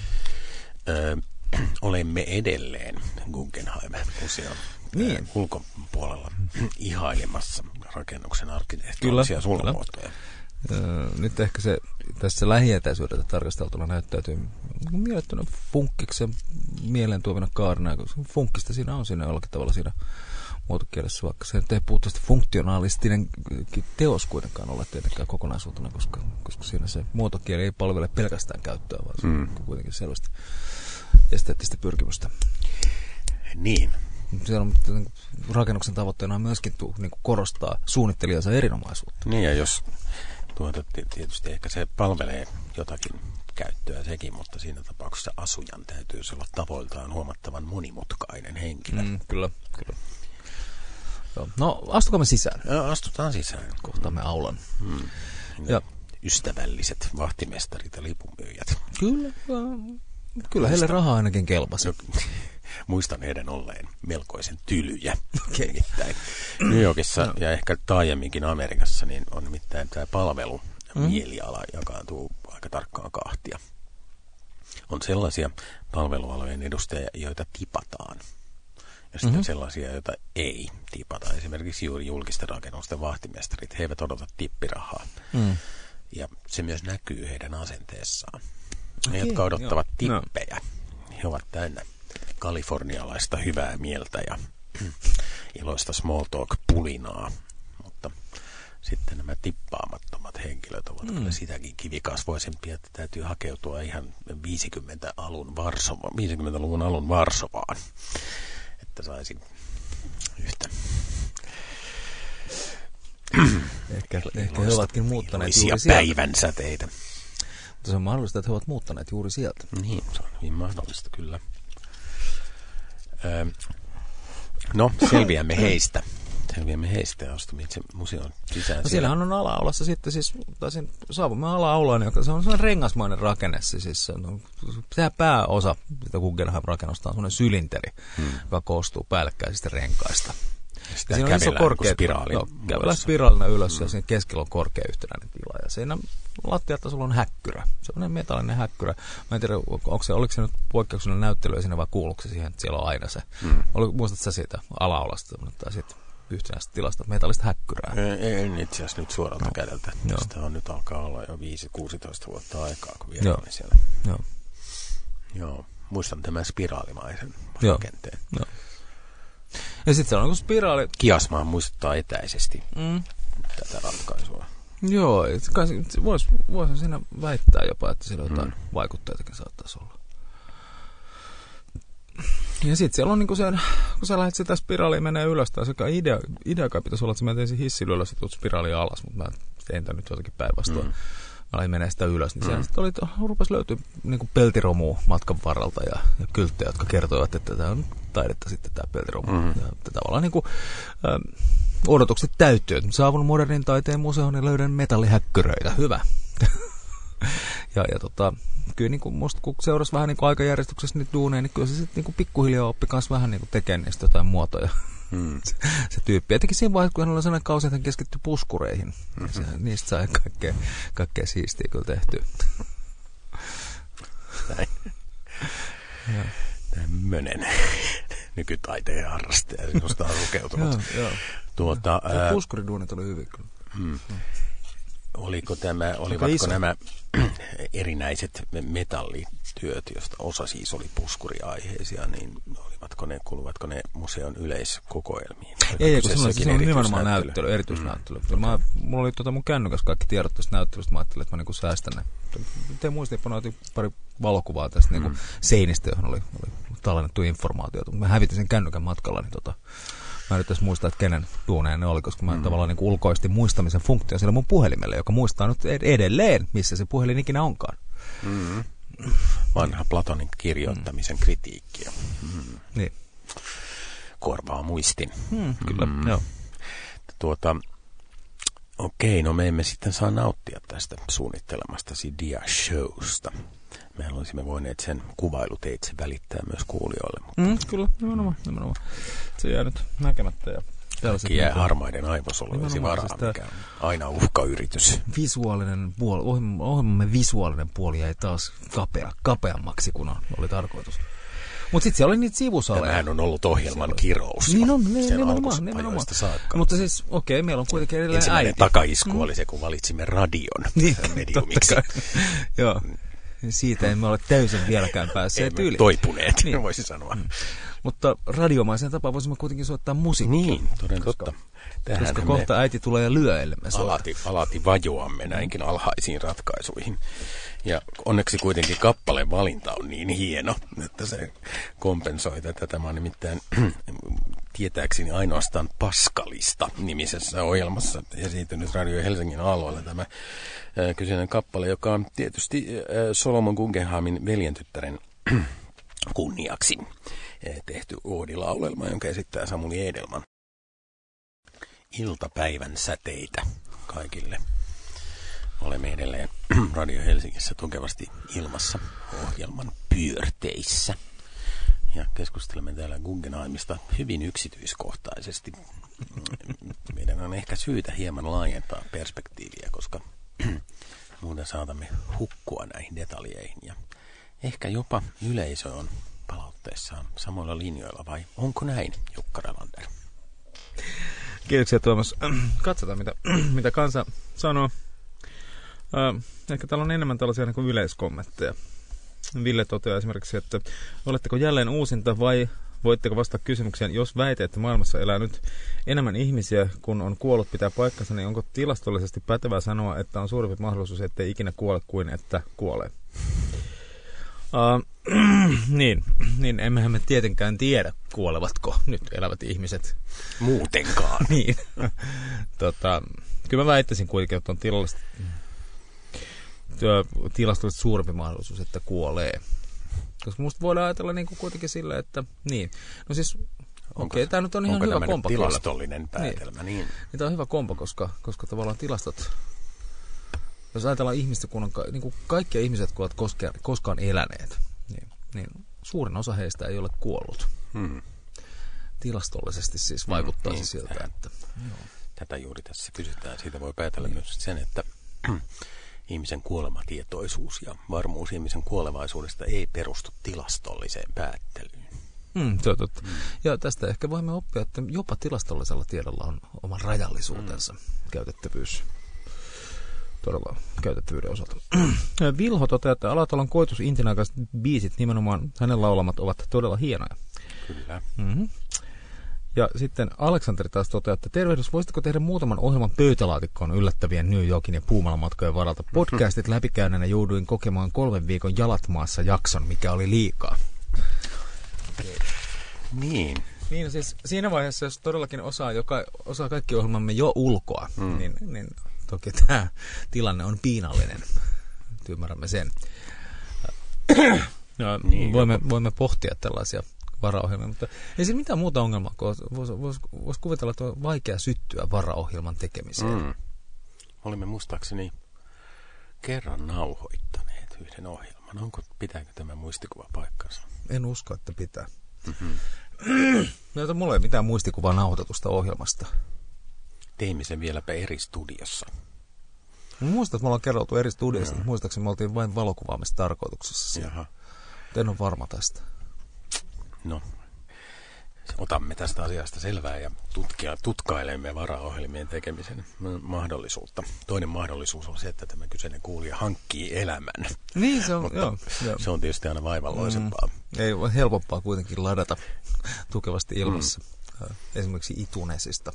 Speaker 2: Olemme edelleen Guggenheim-museon ulkopuolella ihailemassa rakennuksen arkkitehtuurisia sulmuotoja.
Speaker 1: Nyt ehkä se tässä lähietäisyydeltä tarkasteltuna näyttäytyy mielettömän funkkiksen mieleen tuovina kaarina. Funkkista siinä on siinä jollakin tavalla siinä muotokielessä, vaikka se ei puhuttavasti funktionaalistinen teos kuitenkaan ole tietenkään kokonaisuutena, koska siinä se muotokieli ei palvele pelkästään käyttöä, vaan se on kuitenkin selvästi esteettistä pyrkimystä.
Speaker 2: Niin.
Speaker 1: Siellä on, rakennuksen tavoitteena on myöskin korostaa suunnittelijansa erinomaisuutta.
Speaker 2: Niin, ja jos tietysti ehkä se palvelee jotakin käyttöä sekin, mutta siinä tapauksessa asujan täytyisi olla tavoiltaan huomattavan monimutkainen henkilö.
Speaker 1: Kyllä. Joo. No, astukaamme sisään.
Speaker 2: Astutaan sisään.
Speaker 1: Kohtaamme aulan.
Speaker 2: Ja ystävälliset vahtimestarit ja lipunmyyjät.
Speaker 1: Kyllä heille rahaa ainakin kelpasi.
Speaker 2: Muistan heidän olleen melkoisen tylyjä. Nimittäin New Yorkissa ja ehkä taajemminkin Amerikassa niin on nimittäin tämä palvelu mieliala jakaantuu aika tarkkaan kahtia. On sellaisia palvelualojen edustajia, joita tipataan. Ja sitten sellaisia, joita ei tipata. Esimerkiksi juuri julkisten rakennusten vahtimestarit, he eivät odota tippirahaa. Ja se myös näkyy heidän asenteessaan. Ne, jotka odottavat tippejä, he ovat täynnä kalifornialaista hyvää mieltä ja iloista small talk-pulinaa. Mutta sitten nämä tippaamattomat henkilöt ovat kyllä sitäkin kivikasvoisempia, että täytyy hakeutua ihan 50-luvun alun Varsovaan, että saisi yhtä.
Speaker 1: Ehkä he ovatkin muuttaneet
Speaker 2: juuri sieltä. Päivänsäteitä.
Speaker 1: Mutta se on mahdollista, että he ovat muuttaneet juuri sieltä.
Speaker 2: Niin, se on hyvin mahdollista, kyllä. No, selviämme heistä ja astumme itse museon sisään.
Speaker 1: No siellähän on ala-aulassa sitten siis, saavumme ala-aulaan, joka se on rengasmainen rakenne. Siis sehän pääosa sitä Guggenheim-rakennusta on sellainen sylinteri, joka koostuu päällekkäisistä renkaista.
Speaker 2: Ja siinä on iso korkea
Speaker 1: spiraalina ylös ja siinä keskellä on korkea yhtenäinen tila. Ja siinä lattiatasolla on häkkyrä. Se on metallinen häkkyrä. Mä en tiedä, oliko se nyt poikkeuksellinen näyttely siinä vai kuuluuko se siihen, että siellä on aina se. Muistatko sä siitä ala-aulasta tai siitä yhtenäistä tilasta metallista häkkyrää?
Speaker 2: En itse asiassa nyt suoralta kädeltä. Sitä on nyt alkaa olla jo 5-16 vuotta aikaa, kun vielä oli siellä. Joo. Muistan tämän spiraalimaisen rakenteen. Joo.
Speaker 1: Ja sitten se on spiraali.
Speaker 2: Kiasmaan muistuttaa etäisesti tätä ratkaisua.
Speaker 1: Joo, voisin siinä väittää jopa, että siellä jotain vaikutteitakin saattaisi olla. Ja sitten siellä on niin kuin se, kun sä lähdet sitä spiraaliin menee ylös, tai sekä idea kai pitäisi olla, että mä tein sen hissillä ylös ja tuut spiraaliin alas, mutta mä tein tämän nyt jotenkin päinvastoin. Mä olin menee sitä ylös, niin siellä sitten rupesi löytyä niin peltiromua matkan varrelta ja kylttejä, jotka kertoivat, että tämä on taidetta sitten tämä peltiromu. Ja tavallaan niin kuin, odotukset täyttyy. Saavun modernin taiteen museoon ja löydän metallihäkkyröitä. Hyvä. Kyllä niin kuin musta, kun seurasi vähän niin kuin aikajärjestyksessä niitä duuneja, niin kyllä se sitten niin kuin pikkuhiljaa oppi kanssa vähän niin kuin tekemään niistä jotain muotoja. se tyyppi. Etenkin siinä vaiheessa, kun hän oli sellainen kausi, että hän keskittyi puskureihin. Niistä sai kaikkea siistiä kyllä tehtyä.
Speaker 2: Näin. Tämmöinen nykytaiteen harrastaja sinusta on lukeutunut.
Speaker 1: Puskuriduunit oli hyvin kyllä.
Speaker 2: Olivatko nämä erinäiset metallityöt, joista osa siis oli puskuriaiheisia, niin kuuluvatko ne museon yleiskokoelmiin?
Speaker 1: Ei, kun se on nimenomaan näyttely, erityisnäyttely. Mulla oli mun kännykäs kaikki tiedot tästä näyttelystä, mä ajattelin, että mä niinku säästän ne. Tein muistiinpanoja, otin pari valokuvaa tästä niinku seinistä, johon oli tallennettu informaatiota. Mä hävitin sen kännykän matkalla, niin mä en nyt edes muista, että kenen duuneen ne oli, koska mä tavallaan niin ulkoistin muistamisen funktion siellä mun puhelimelle, joka muistaa nyt edelleen, missä se puhelin ikinä onkaan.
Speaker 2: Vanha Platonin kirjoittamisen kritiikkiä.
Speaker 1: Niin.
Speaker 2: Korvaa muistin.
Speaker 1: Kyllä, joo.
Speaker 2: Okei, no me emme sitten saa nauttia tästä suunnittelemastasi dia-showsta. Me olisimme voineet sen kuvailuteitse välittää myös kuulijoille. Mutta
Speaker 1: kyllä, nimenomaan. Se jää nyt näkemättä. Ja
Speaker 2: kaikki jää harmaiden aivosoluisi varaan, mikä on aina uhkayritys.
Speaker 1: Visuaalinen puoli, ohjelmamme visuaalinen puoli jäi taas kapeammaksi, kun oli tarkoitus. Mutta sitten siellä oli niitä sivusaleja.
Speaker 2: Tämähän on ollut ohjelman kirous.
Speaker 1: Niin on,
Speaker 2: nimenomaan.
Speaker 1: Saakka. Mutta siis, meillä on kuitenkin edelleen
Speaker 2: ensimmäinen takaisku oli se, kun valitsimme radion mediumiksi.
Speaker 1: Joo. Siitä emme ole täysin vieläkään päässeet yli.
Speaker 2: Toipuneet, voisi sanoa.
Speaker 1: Mutta radiomaisen tapaan voisimme kuitenkin soittaa musiikkia.
Speaker 2: Niin, toden totta.
Speaker 1: Koska kohta äiti tulee ja lyö, ellei me
Speaker 2: alati vajoamme näinkin alhaisiin ratkaisuihin. Ja onneksi kuitenkin kappaleen valinta on niin hieno, että se kompensoi tätä. Tämä on nimittäin tietääkseni ainoastaan Paskalista nimisessä ohjelmassa esiintynyt Radio Helsingin aalloilla tämä kyseinen kappale, joka on tietysti Solomon Guggenheimin veljentyttären kunniaksi tehty oodilaulelma, jonka esittää Samuli Edelman. Iltapäivän säteitä kaikille. Olemme edelleen Radio Helsingissä tukevasti ilmassa ohjelman pyörteissä. Ja keskustelemme täällä Guggenheimista hyvin yksityiskohtaisesti. Meidän on ehkä syytä hieman laajentaa perspektiiviä, koska muuten saatamme hukkua näihin detaljeihin. Ja ehkä jopa yleisö on palautteessaan samoilla linjoilla, vai onko näin, Jukka Relander?
Speaker 1: Kiitoksia, Tuomas. Katsotaan, mitä kansa sanoo. Ehkä täällä on enemmän tällaisia niin kuin yleiskommentteja. Ville toteaa esimerkiksi, että oletteko jälleen uusinta vai voitteko vastata kysymykseen, jos väite, että maailmassa elää nyt enemmän ihmisiä, kun on kuollut pitää paikkansa, niin onko tilastollisesti pätevää sanoa, että on suurempi mahdollisuus, ettei ikinä kuole kuin että kuolee? Niin, emmehän me tietenkään tiedä, kuolevatko nyt elävät ihmiset.
Speaker 2: Muutenkaan.
Speaker 1: Niin. Kyllä mä väittäisin kuitenkin, että on tilastollisesti suurempi mahdollisuus, että kuolee. Koska musta voidaan ajatella niin kuin kuitenkin sillä, että niin. No siis, tämä nyt on ihan hyvä kompo.
Speaker 2: Onko tämä tilastollinen päätelmä? Niin.
Speaker 1: Tämä on hyvä kompo, koska tavallaan tilastot, jos ajatellaan ihmistä, kun on niin kaikkia ihmiset, kun ovat koskaan eläneet, niin suurin osa heistä ei ole kuollut. Tilastollisesti siis vaikuttaisi siltä, että... Joo.
Speaker 2: Tätä juuri tässä kysytään. Siitä voi päätellä myös sen, että ihmisen kuolematietoisuus ja varmuus ihmisen kuolevaisuudesta ei perustu tilastolliseen päättelyyn.
Speaker 1: Se on totta. Ja tästä ehkä voimme oppia, että jopa tilastollisella tiedolla on oma rajallisuutensa todella käytettävyyden osalta. Vilho toteaa, että Alatalon koitus Intin aikaiset biisit, nimenomaan hänen laulamat, ovat todella hienoja.
Speaker 2: Kyllä.
Speaker 1: Ja sitten Aleksanteri taas toteaa, että tervehdys, voisitko tehdä muutaman ohjelman pöytälaatikkoon yllättävien New Yorkin ja Puumalan matkojen varalta? Podcastit läpikäyneenä jouduin kokemaan 3 viikon jalat maassa jakson, mikä oli liikaa.
Speaker 2: Niin.
Speaker 1: Niin, siis siinä vaiheessa, jos todellakin osaa kaikki ohjelmamme jo ulkoa, niin toki tämä tilanne on piinallinen. Ymmärrämme sen. Niin, voimme pohtia tällaisia varaohjelmia, mutta ei siinä mitään muuta ongelmaa, kun voisi kuvitella, että on vaikea syttyä varaohjelman tekemiseen.
Speaker 2: Olimme muistaakseni kerran nauhoittaneet yhden ohjelman. Pitääkö tämä muistikuva paikkansa?
Speaker 1: En usko, että pitää. Mulla ei mitään muistikuvaa nauhoitetusta ohjelmasta.
Speaker 2: Teimme sen vieläpä eri studiossa.
Speaker 1: Muistan, että me ollaan kerrottu eri studiosta. Muistaakseni me oltiin vain valokuvaamista tarkoituksessa.
Speaker 2: Jaha.
Speaker 1: En ole varma tästä.
Speaker 2: No, otamme tästä asiasta selvää ja tutkailemme varaohjelmien tekemisen mahdollisuutta. Toinen mahdollisuus on se, että tämä kyseinen kuulija hankkii elämän.
Speaker 1: Niin se on,
Speaker 2: mutta
Speaker 1: joo.
Speaker 2: Se on tietysti aina vaivalloisempaa.
Speaker 1: Ei ole helpompaa kuitenkin ladata tukevasti ilmassa. Esimerkiksi iTunesista.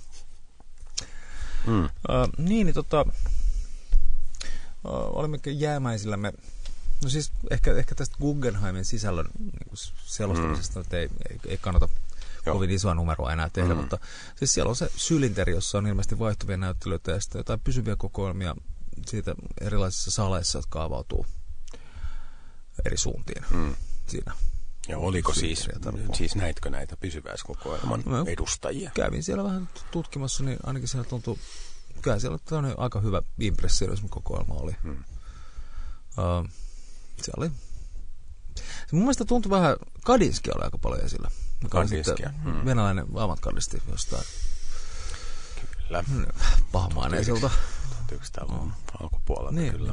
Speaker 1: Olimme jäämäisillämme. No siis ehkä tästä Guggenheimin sisällön niin selostamisesta nyt ei kannata kovin isoa numeroa enää tehdä, mutta siis siellä on se sylinteri, jossa on ilmeisesti vaihtuvia näyttelyitä ja sitten jotain pysyviä kokoelmia siitä erilaisissa saleissa, jotka avautuu eri suuntiin siinä.
Speaker 2: Ja oliko siis näitkö näitä pysyväiskokoelman edustajia?
Speaker 1: Kävin siellä vähän tutkimassa, niin ainakin siellä tuntui, kyllä siellä aika hyvä impressionismikokoelma oli. Se oli. Mun mielestä tuntui vähän, Kandinsky oli aika paljon esillä.
Speaker 2: Kandinskia.
Speaker 1: Venäläinen avantgardisti jostain.
Speaker 2: Kyllä.
Speaker 1: Pahamaineilta.
Speaker 2: 1900-luvun alkupuolelta
Speaker 1: niin,
Speaker 2: kyllä.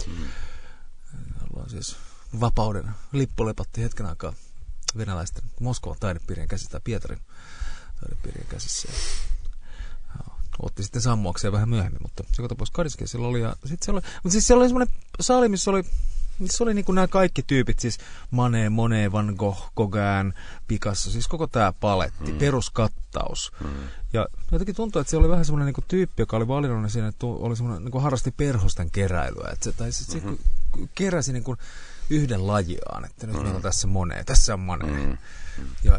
Speaker 1: Siis vapauden lippu lepatti hetken aikaa venäläisten Moskovan taidepiirien käsissä tai Pietarin taidepiirien käsissä. Otti sitten sammuakseen vähän myöhemmin, mutta se tapauksessa Kandinskia siellä oli. Ja sitten siellä oli semmoinen saali, missä oli niin kuin nämä kaikki tyypit, siis Monet, Van Gogh, Gauguin, Picasso, siis koko tämä paletti, peruskattaus. Ja jotenkin tuntuu, että se oli vähän semmoinen niin kuin tyyppi, joka oli valinnut siinä, että oli semmoinen, niin kuin harrasti perhosten keräilyä. Että se keräsi niin kuin yhden lajiaan, että nyt meillä on tässä Monet, tässä on Monet. Ja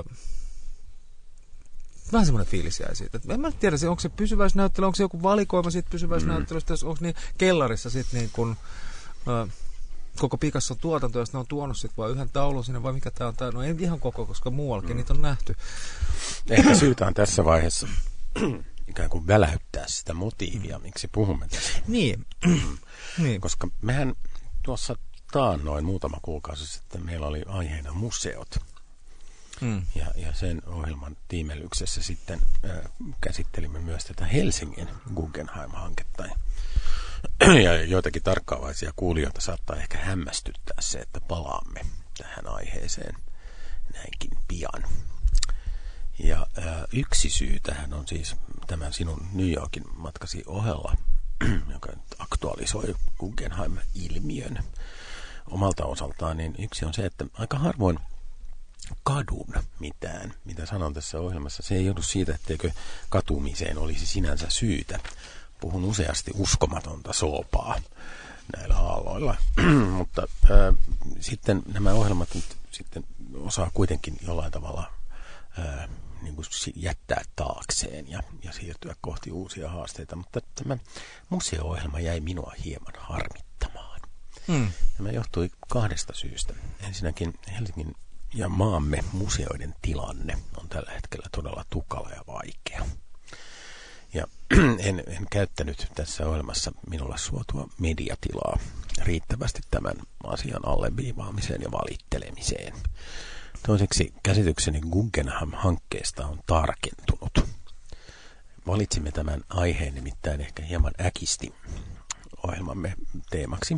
Speaker 1: vähän semmoinen fiilis jäi siitä. En mä tiedä, onko se pysyväisnäyttely, onko se joku valikoima siitä pysyväisnäyttelystä, onko niin kellarissa sitten niin kuin koko Picasson tuotanto, jos ne on tuonut sitten vaan yhden taulun sinne, vai mikä tämä on? No ei ihan koko, koska muuallakin niitä on nähty.
Speaker 2: Ehkä syytä on tässä vaiheessa ikään kuin väläyttää sitä motiivia, miksi puhumme tästä.
Speaker 1: Niin.
Speaker 2: Koska mehän tuossa taannoin muutama kuukausi sitten meillä oli aiheena museot. Ja sen ohjelman tiimelyksessä sitten käsittelimme myös tätä Helsingin Guggenheim-hanketta. Ja joitakin tarkkaavaisia kuulijoita saattaa ehkä hämmästyttää se, että palaamme tähän aiheeseen näinkin pian. Ja yksi syy tähän on siis tämän sinun New Yorkin matkasi ohella, joka aktualisoi Guggenheim-ilmiön omalta osaltaan, niin yksi on se, että aika harvoin kadun mitään, mitä sanon tässä ohjelmassa. Se ei johdu siitä, etteikö katumiseen olisi sinänsä syytä. Puhun useasti uskomatonta soopaa näillä aalloilla, mutta sitten nämä ohjelmat nyt sitten osaa kuitenkin jollain tavalla niin kuin jättää taakseen ja siirtyä kohti uusia haasteita, mutta tämä museo-ohjelma jäi minua hieman harmittamaan. Tämä johtui kahdesta syystä. Ensinnäkin Helsingin ja maamme museoiden tilanne on tällä hetkellä todella tukala ja vaikea. Ja en käyttänyt tässä ohjelmassa minulle suotua mediatilaa riittävästi tämän asian alleviivaamiseen ja valittelemiseen. Toiseksi käsitykseni Guggenheim-hankkeesta on tarkentunut. Valitsimme tämän aiheen nimittäin ehkä hieman äkisti ohjelmamme teemaksi.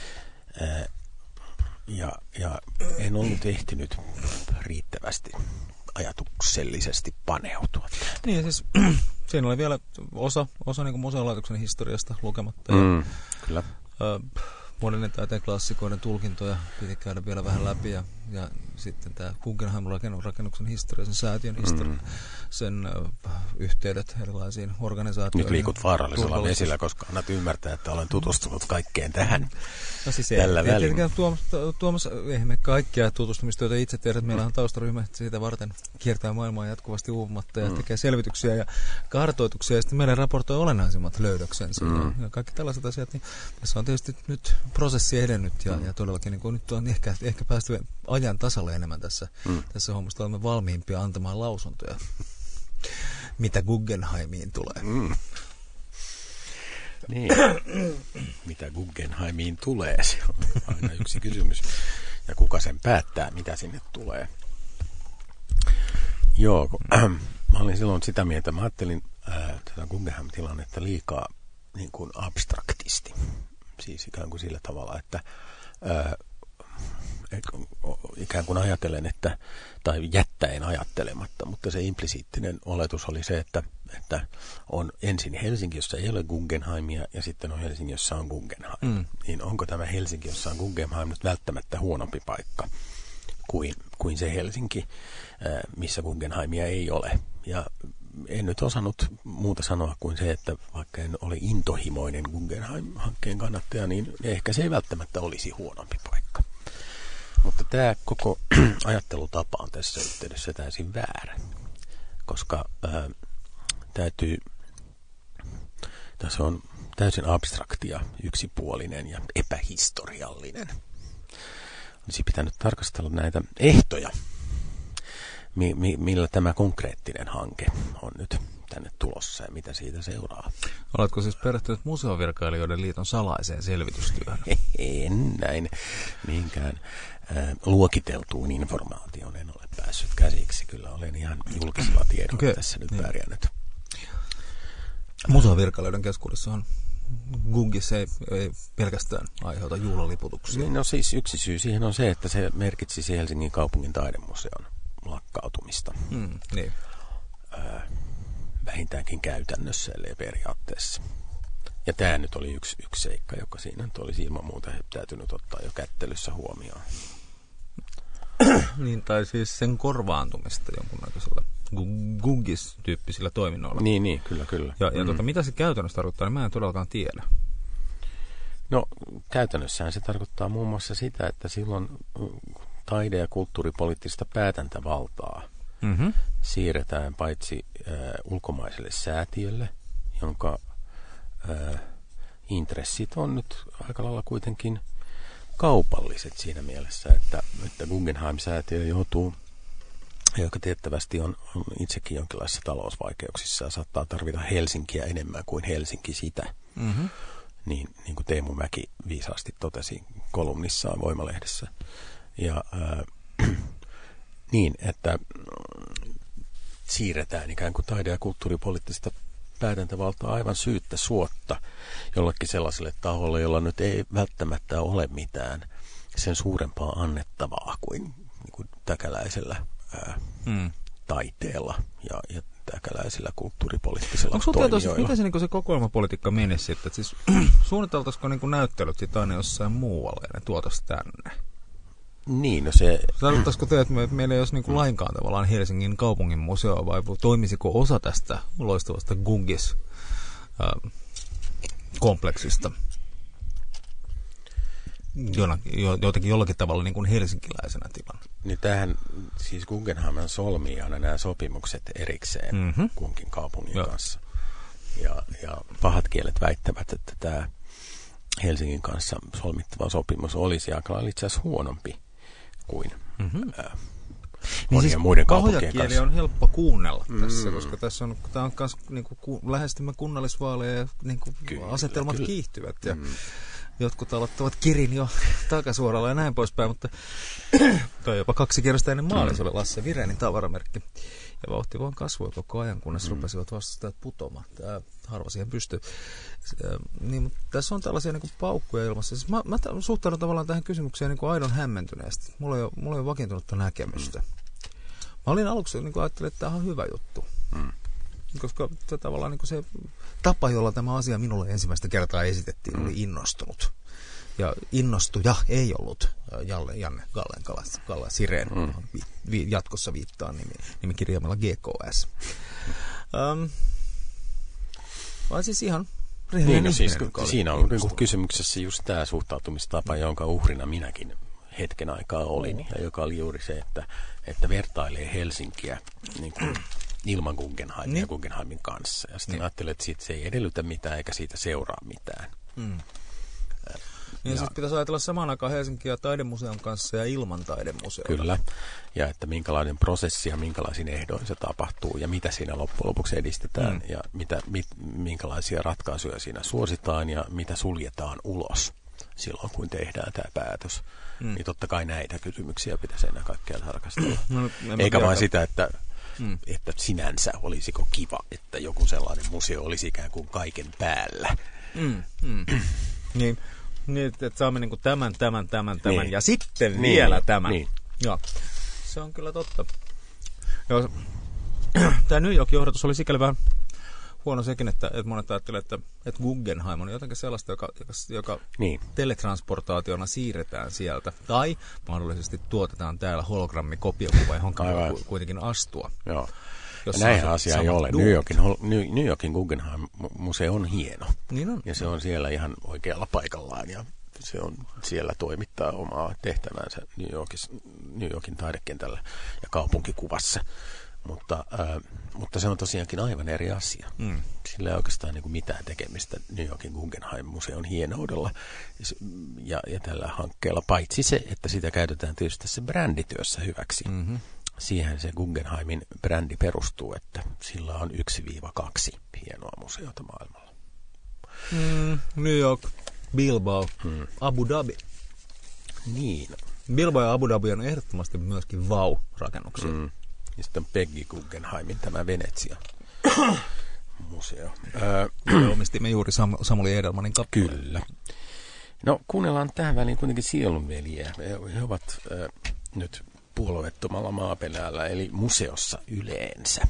Speaker 2: Ja en ollut ehtinyt riittävästi ajatuksellisesti paneutua.
Speaker 1: Niin siis siinä oli vielä osa niin kuin museolaitoksen historiasta lukematta.
Speaker 2: Kyllä.
Speaker 1: Modernin taiteen klassikoiden tulkintoja piti käydä vielä vähän läpi ja sitten tämä Guggenheim-rakennuksen historia, sen säätiön historia, sen yhteydet erilaisiin organisaatioihin.
Speaker 2: Nyt liikut vaarallisella vesillä, koska annat ymmärtää, että olen tutustunut kaikkeen tähän tällä välin.
Speaker 1: Tuomas, eihän me kaikkia tutustumistyötä itse tiedät. Meillä on taustaryhmä siitä varten kiertää maailmaa jatkuvasti uupumatta ja tekee selvityksiä ja kartoituksia ja sitten meidän raportoi olennaisimmat löydöksensä ja kaikki tällaiset asiat. Niin tässä on tietysti nyt prosessi edennyt ja todellakin niin kuin nyt on ehkä päästy ajan tasalle enemmän tässä hommassa. Olemme valmiimpia antamaan lausuntoja, mitä Guggenheimiin tulee.
Speaker 2: Niin. Mitä Guggenheimiin tulee? Se on aina yksi kysymys. Ja kuka sen päättää, mitä sinne tulee? Joo, mä olin silloin sitä mieltä, mä ajattelin tätä Guggenheim-tilannetta liikaa niin kuin abstraktisti. Siis ikään kuin sillä tavalla, että ikään kuin ajattelen, tai jättäen ajattelematta, mutta se implisiittinen oletus oli se, että on ensin Helsinki, jossa ei ole Guggenheimia, ja sitten on Helsinki, jossa on Guggenheim. Niin onko tämä Helsinki, jossa on Guggenheim nyt välttämättä huonompi paikka kuin se Helsinki, missä Guggenheimia ei ole? Ja en nyt osannut muuta sanoa kuin se, että vaikka en ole intohimoinen Guggenheim-hankkeen kannattaja, niin ehkä se ei välttämättä olisi huonompi paikka. Mutta tämä koko ajattelutapa on tässä yhteydessä täysin väärä, koska tässä on täysin abstraktia, yksipuolinen ja epähistoriallinen. Olisi pitänyt tarkastella näitä ehtoja, millä tämä konkreettinen hanke on nyt tänne tulossa ja mitä siitä seuraa.
Speaker 1: Oletko siis perehtynyt Museovirkailijoiden liiton salaiseen selvitystyöhön?
Speaker 2: En näin niinkään luokiteltuun informaatioon en ole päässyt käsiksi. Kyllä olen ihan julkisilla tiedoilla tässä nyt pärjännyt.
Speaker 1: Museovirkailijoiden keskuudessahan Guggis ei pelkästään aiheuta juhlaliputuksia.
Speaker 2: Niin, no siis yksi syy siihen on se, että se merkitsisi Helsingin kaupungin taidemuseon lakkautumista.
Speaker 1: Niin.
Speaker 2: Vähintäänkin käytännössä, ellei periaatteessa. Ja tämä nyt oli yksi seikka, joka siinä nyt olisi ilman muuta täytynyt ottaa jo kättelyssä huomioon.
Speaker 1: Niin, tai siis sen korvaantumista jonkunnäköisellä Guggis-tyyppisillä toiminnoilla.
Speaker 2: Niin, kyllä.
Speaker 1: Ja mitä se käytännössä tarkoittaa, niin mä en todellakaan tiedä.
Speaker 2: No, käytännössähän se tarkoittaa muun muassa sitä, että silloin taide- ja kulttuuripoliittista päätäntävaltaa siirretään paitsi ulkomaiselle säätiölle, jonka intressit on nyt aika lailla kuitenkin kaupalliset siinä mielessä, että Guggenheim-säätiö joutuu, joka tiettävästi on itsekin jonkinlaisissa talousvaikeuksissa ja saattaa tarvita Helsinkiä enemmän kuin Helsinki sitä. Niin kuin Teemu Mäki viisaasti totesi kolumnissaan Voimalehdessä. Ja niin, että siirretään ikään kuin taide- ja kulttuuripoliittista päätäntävaltaa aivan syyttä suotta jollekin sellaiselle taholle, jolla nyt ei välttämättä ole mitään sen suurempaa annettavaa kuin täkäläisellä taiteella ja täkäläisillä kulttuuripoliittisilla toimijoilla.
Speaker 1: Miten se kokoelmapolitiikka menisi sitten? Siis, suunniteltaisiko näyttelyt sitten aina jossain muualla ja ne tuotaisiin tänne?
Speaker 2: Niin, no se...
Speaker 1: Tarkoittaisiko te, että meillä ei olisi lainkaan tavallaan Helsingin kaupungin museo, vai toimisiko osa tästä loistavasta Guggis-kompleksista jollakin tavalla niin kuin helsinkiläisenä tilana?
Speaker 2: Niin tämähän, siis Guggenheim solmii aina nämä sopimukset erikseen kunkin kaupungin kanssa. Ja pahat kielet väittävät, että tämä Helsingin kanssa solmittava sopimus olisi aika lailla itse asiassa huonompi kuin monien siis muiden kaupunkien kanssa.
Speaker 1: On helppo kuunnella tässä, koska tämä on myös lähestymme kunnallisvaaleja ja asetelmat kiihtyvät ja jotkut aloittavat kirin jo takasuoralla ja näin poispäin, mutta toi jopa 2 kertaa ennen maalia, se oli Lasse Virenin tavaramerkki. Ja vauhti vaan kasvoi koko ajan, kunnes rupesivat vastustajat putoamaan. Tämä harva siihen pystyy. Niin, mutta tässä on tällaisia paukkuja ilmassa. Siis mä suhtaudun tavallaan tähän kysymykseen aidon hämmentyneesti. Mulla ei ole vakiintunutta näkemystä. Mä olin aluksi ajattelin, että tämä on hyvä juttu. Koska tavallaan se tapa, jolla tämä asia minulle ensimmäistä kertaa esitettiin, oli innostunut. Ja innostuja ei ollut Janne Gallen Sireen, jatkossa viittaan nimikirjaimella GKS. Vaan siis ihan rehellinen
Speaker 2: niin, siis, siinä on kysymyksessä just tämä suhtautumistapa, jonka uhrina minäkin hetken aikaa olin, ja joka oli juuri se, että vertailee Helsinkiä niin kuin ilman Guggenheimia ja Guggenheimin kanssa. Ja sitten ajattelee, että siitä se ei edellytä mitään eikä siitä seuraa mitään.
Speaker 1: Niin siis pitäisi ajatella samaan aikaan Helsinkiä taidemuseon kanssa ja ilman taidemuseota.
Speaker 2: Kyllä. Ja että minkälainen prosessi ja minkälaisin ehdoin se tapahtuu ja mitä siinä loppujen lopuksi edistetään ja minkälaisia ratkaisuja siinä suositaan ja mitä suljetaan ulos silloin, kun tehdään tämä päätös. Niin totta kai näitä kysymyksiä pitäisi ennen kaikkea tarkastella. Eikä vain sitä, että että sinänsä olisiko kiva, että joku sellainen museo olisi ikään kuin kaiken päällä.
Speaker 1: Niin, että saamme niin kuin tämän
Speaker 2: niin.
Speaker 1: ja sitten vielä tämän.
Speaker 2: Niin.
Speaker 1: Joo, se on kyllä totta. Joo, tämä New Yorkin johdatus oli sikäli vähän huono sekin, että monet ajattelevat, että Guggenheim on jotenkin sellaista, joka
Speaker 2: niin.
Speaker 1: teletransportaationa siirretään sieltä. Tai mahdollisesti tuotetaan täällä hologrammikopiokuva, johon kuitenkin astua.
Speaker 2: Joo. Ja näinhän asia ei ole. New Yorkin Guggenheim-museo on hieno.
Speaker 1: Niin on.
Speaker 2: Ja se on siellä ihan oikealla paikallaan ja se on siellä toimittaa omaa tehtävänsä New Yorkin taidekentällä ja kaupunkikuvassa. Mutta se on tosiaankin aivan eri asia. Sillä ei oikeastaan niin kuin mitään tekemistä New Yorkin Guggenheim-museon hienoudella ja tällä hankkeella, paitsi se, että sitä käytetään tietysti tässä brändityössä hyväksi. Siihen se Guggenheimin brändi perustuu, että sillä on 1-2 hienoa museota maailmalla.
Speaker 1: New York, Bilbao, Abu Dhabi.
Speaker 2: Niin.
Speaker 1: Bilbao ja Abu Dhabi on ehdottomasti myöskin vau-rakennuksia.
Speaker 2: Ja sitten on Peggy Guggenheimin tämä Venetsian museo.
Speaker 1: Omistimme juuri Samuli Edelmanin kappaleen.
Speaker 2: Kyllä. No kuunnellaan tähän väliin kuitenkin Sielunveljiä. He ovat nyt puolueettomalla maaperällä, eli museossa yleensä.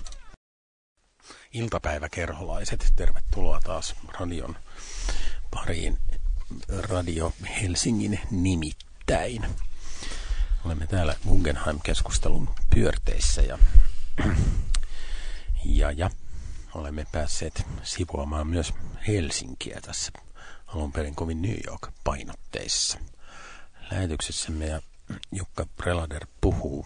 Speaker 2: Iltapäiväkerholaiset, tervetuloa taas radion pariin. Radio Helsingin nimittäin. Olemme täällä Guggenheim-keskustelun pyörteissä ja olemme päässeet sivuamaan myös Helsinkiä tässä alun perin kovin New York-painotteissa lähetyksessämme. Ja Jukka Prelader puhuu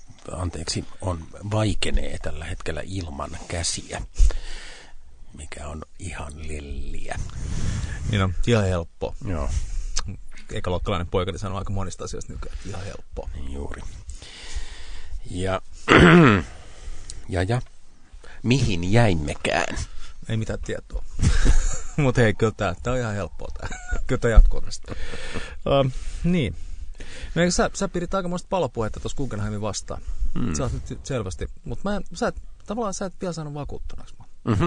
Speaker 2: vaikenee tällä hetkellä ilman käsiä, mikä on ihan lelliä.
Speaker 1: Niin on, ihan helppo.
Speaker 2: Joo.
Speaker 1: Ekaluokkalainen poikani sanoo aika monista asioista nykyään, ihan helppoa.
Speaker 2: Niin juuri. Ja mihin jäimmekään?
Speaker 1: Ei mitään tietoa. Mutta hei, kyllä tämä on ihan helppoa. Kyllä tämä jatkuu tästä. Niin. No, sä pidit aikamoista palopuhetta tuossa Guggenheimin vastaan. Sä oot nyt selvästi. Mutta sä et vielä saanut vakuuttuneeksi.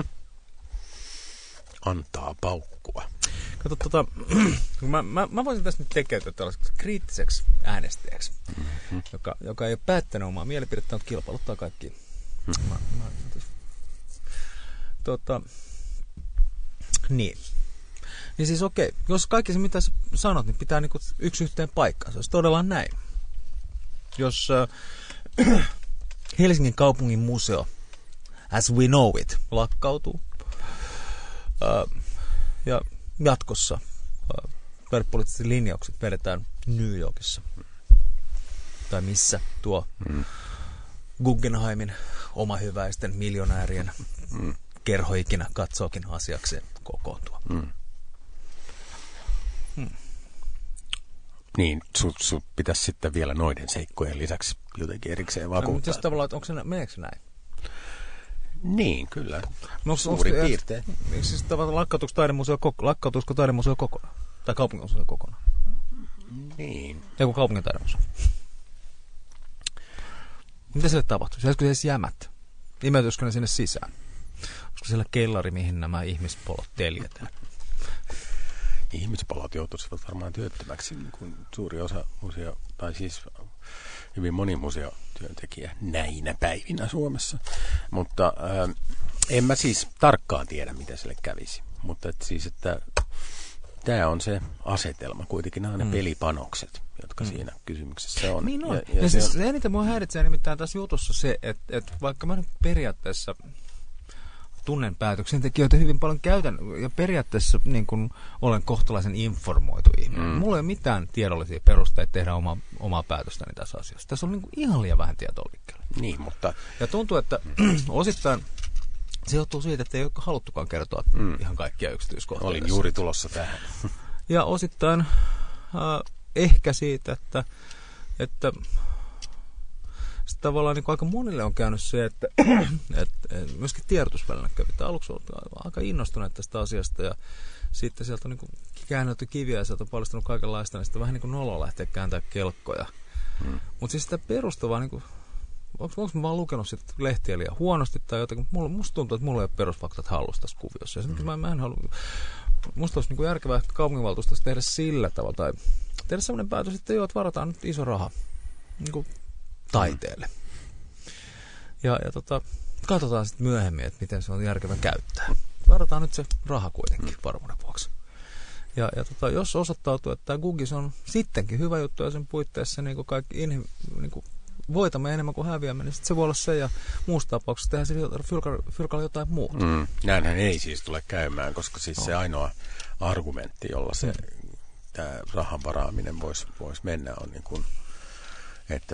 Speaker 2: Antaa paukkua.
Speaker 1: Kato, mä voisin tässä nyt tekeytyä tällaiseksi kriittiseksi äänestäjäksi, joka ei ole päättänyt omaa mielipidettä, mutta kilpailuttaa kaikki. Niin. Niin siis okei, jos kaikki se mitä sä sanot, niin pitää niinku yksi yhteen paikkaan. Se olisi todella näin. Jos Helsingin kaupungin museo, as we know it, lakkautuu, ja jatkossa taidepoliittiset linjaukset vedetään New Yorkissa. Tai missä tuo Guggenheimin omahyväisten miljonäärien kerho ikinä katsookin asiakseen kokoontua.
Speaker 2: Niin, sut pitäisi sitten vielä noiden seikkojen lisäksi jotenkin erikseen vakuuttaa.
Speaker 1: Mutta jos tavallaan, meneekö se näin?
Speaker 2: Niin, kyllä.
Speaker 1: Suurin piirtein. Siis tavallaan lakkautuuko taidemuseo kokonaan? Tai kaupunginmuseo kokonaan?
Speaker 2: Niin.
Speaker 1: Eiku kaupungin taidemuseo. Mitä sille tapahtuu? Jäisikö se edes jämät? Imeytyisikö ne sinne sisään? Olisiko siellä kellari, mihin nämä ihmispolot teljetään?
Speaker 2: Ihmispolot joutuisivat varmaan työttömäksi, niin kuin suuri osa museo, tai siis hyvin moni museotyöntekijä näinä päivinä Suomessa. Mutta en mä siis tarkkaan tiedä, mitä sille kävisi. Mutta että tämä on se asetelma, kuitenkin nämä ne pelipanokset, jotka siinä kysymyksessä on.
Speaker 1: Niin on. Ja siis se eniten mua häiritsee nimittäin tässä jutussa se, että vaikka mä nyt periaatteessa tunnen päätöksentekijöitä hyvin paljon käytän, ja periaatteessa niin kun olen kohtalaisen informoitu ihminen. Mulla ei ole mitään tiedollisia perusteita tehdä omaa päätöstäni tässä asiassa. Tässä on niin ihan liian vähän tietoa liikkeelle.
Speaker 2: Niin, mutta
Speaker 1: ja tuntuu, että osittain se johtuu siitä, että ei ole haluttukaan kertoa ihan kaikkia yksityiskohtia.
Speaker 2: Olin juuri tulossa tähän.
Speaker 1: Ja osittain ehkä siitä, että tavallaan niin aika monille on käynyt se, että myöskin tiedotusvälineet kävitään aluksi aika innostuneet tästä asiasta ja sitten sieltä on niin käännetty kiviä ja sieltä on paljastunut kaikenlaista, niin sitten vähän niin kuin noloa lähtee kääntää kelkkoja. Mutta siis sitä perustavaa niin onko mä vaan lukenut sit lehtiä liian huonosti tai jotakin. Musta tuntuu, että mulla ei ole perusfaktat hallussa tässä kuviossa. Ja mä en halua, musta olisi niin kuin järkevää kaupunginvaltuustossa tehdä sillä tavalla tai tehdä sellainen päätös, että joo, että varataan nyt iso raha niin kuin taiteelle. Ja katsotaan sitten myöhemmin, että miten se on järkevä käyttää. Varataan nyt se raha kuitenkin varmuuden vuoksi. Ja jos osoittautuu, että tämä Gugis on sittenkin hyvä juttu ja sen puitteissa niin kuin kaikki niin voitamme enemmän kuin häviämme, niin sitten se voi olla se ja muussa tapauksessa tehdään fyrkalla jotain muuta.
Speaker 2: Näinhän ei siis tule käymään, koska siis se ainoa argumentti, jolla tämä rahan varaaminen voisi mennä, on niin kuin, että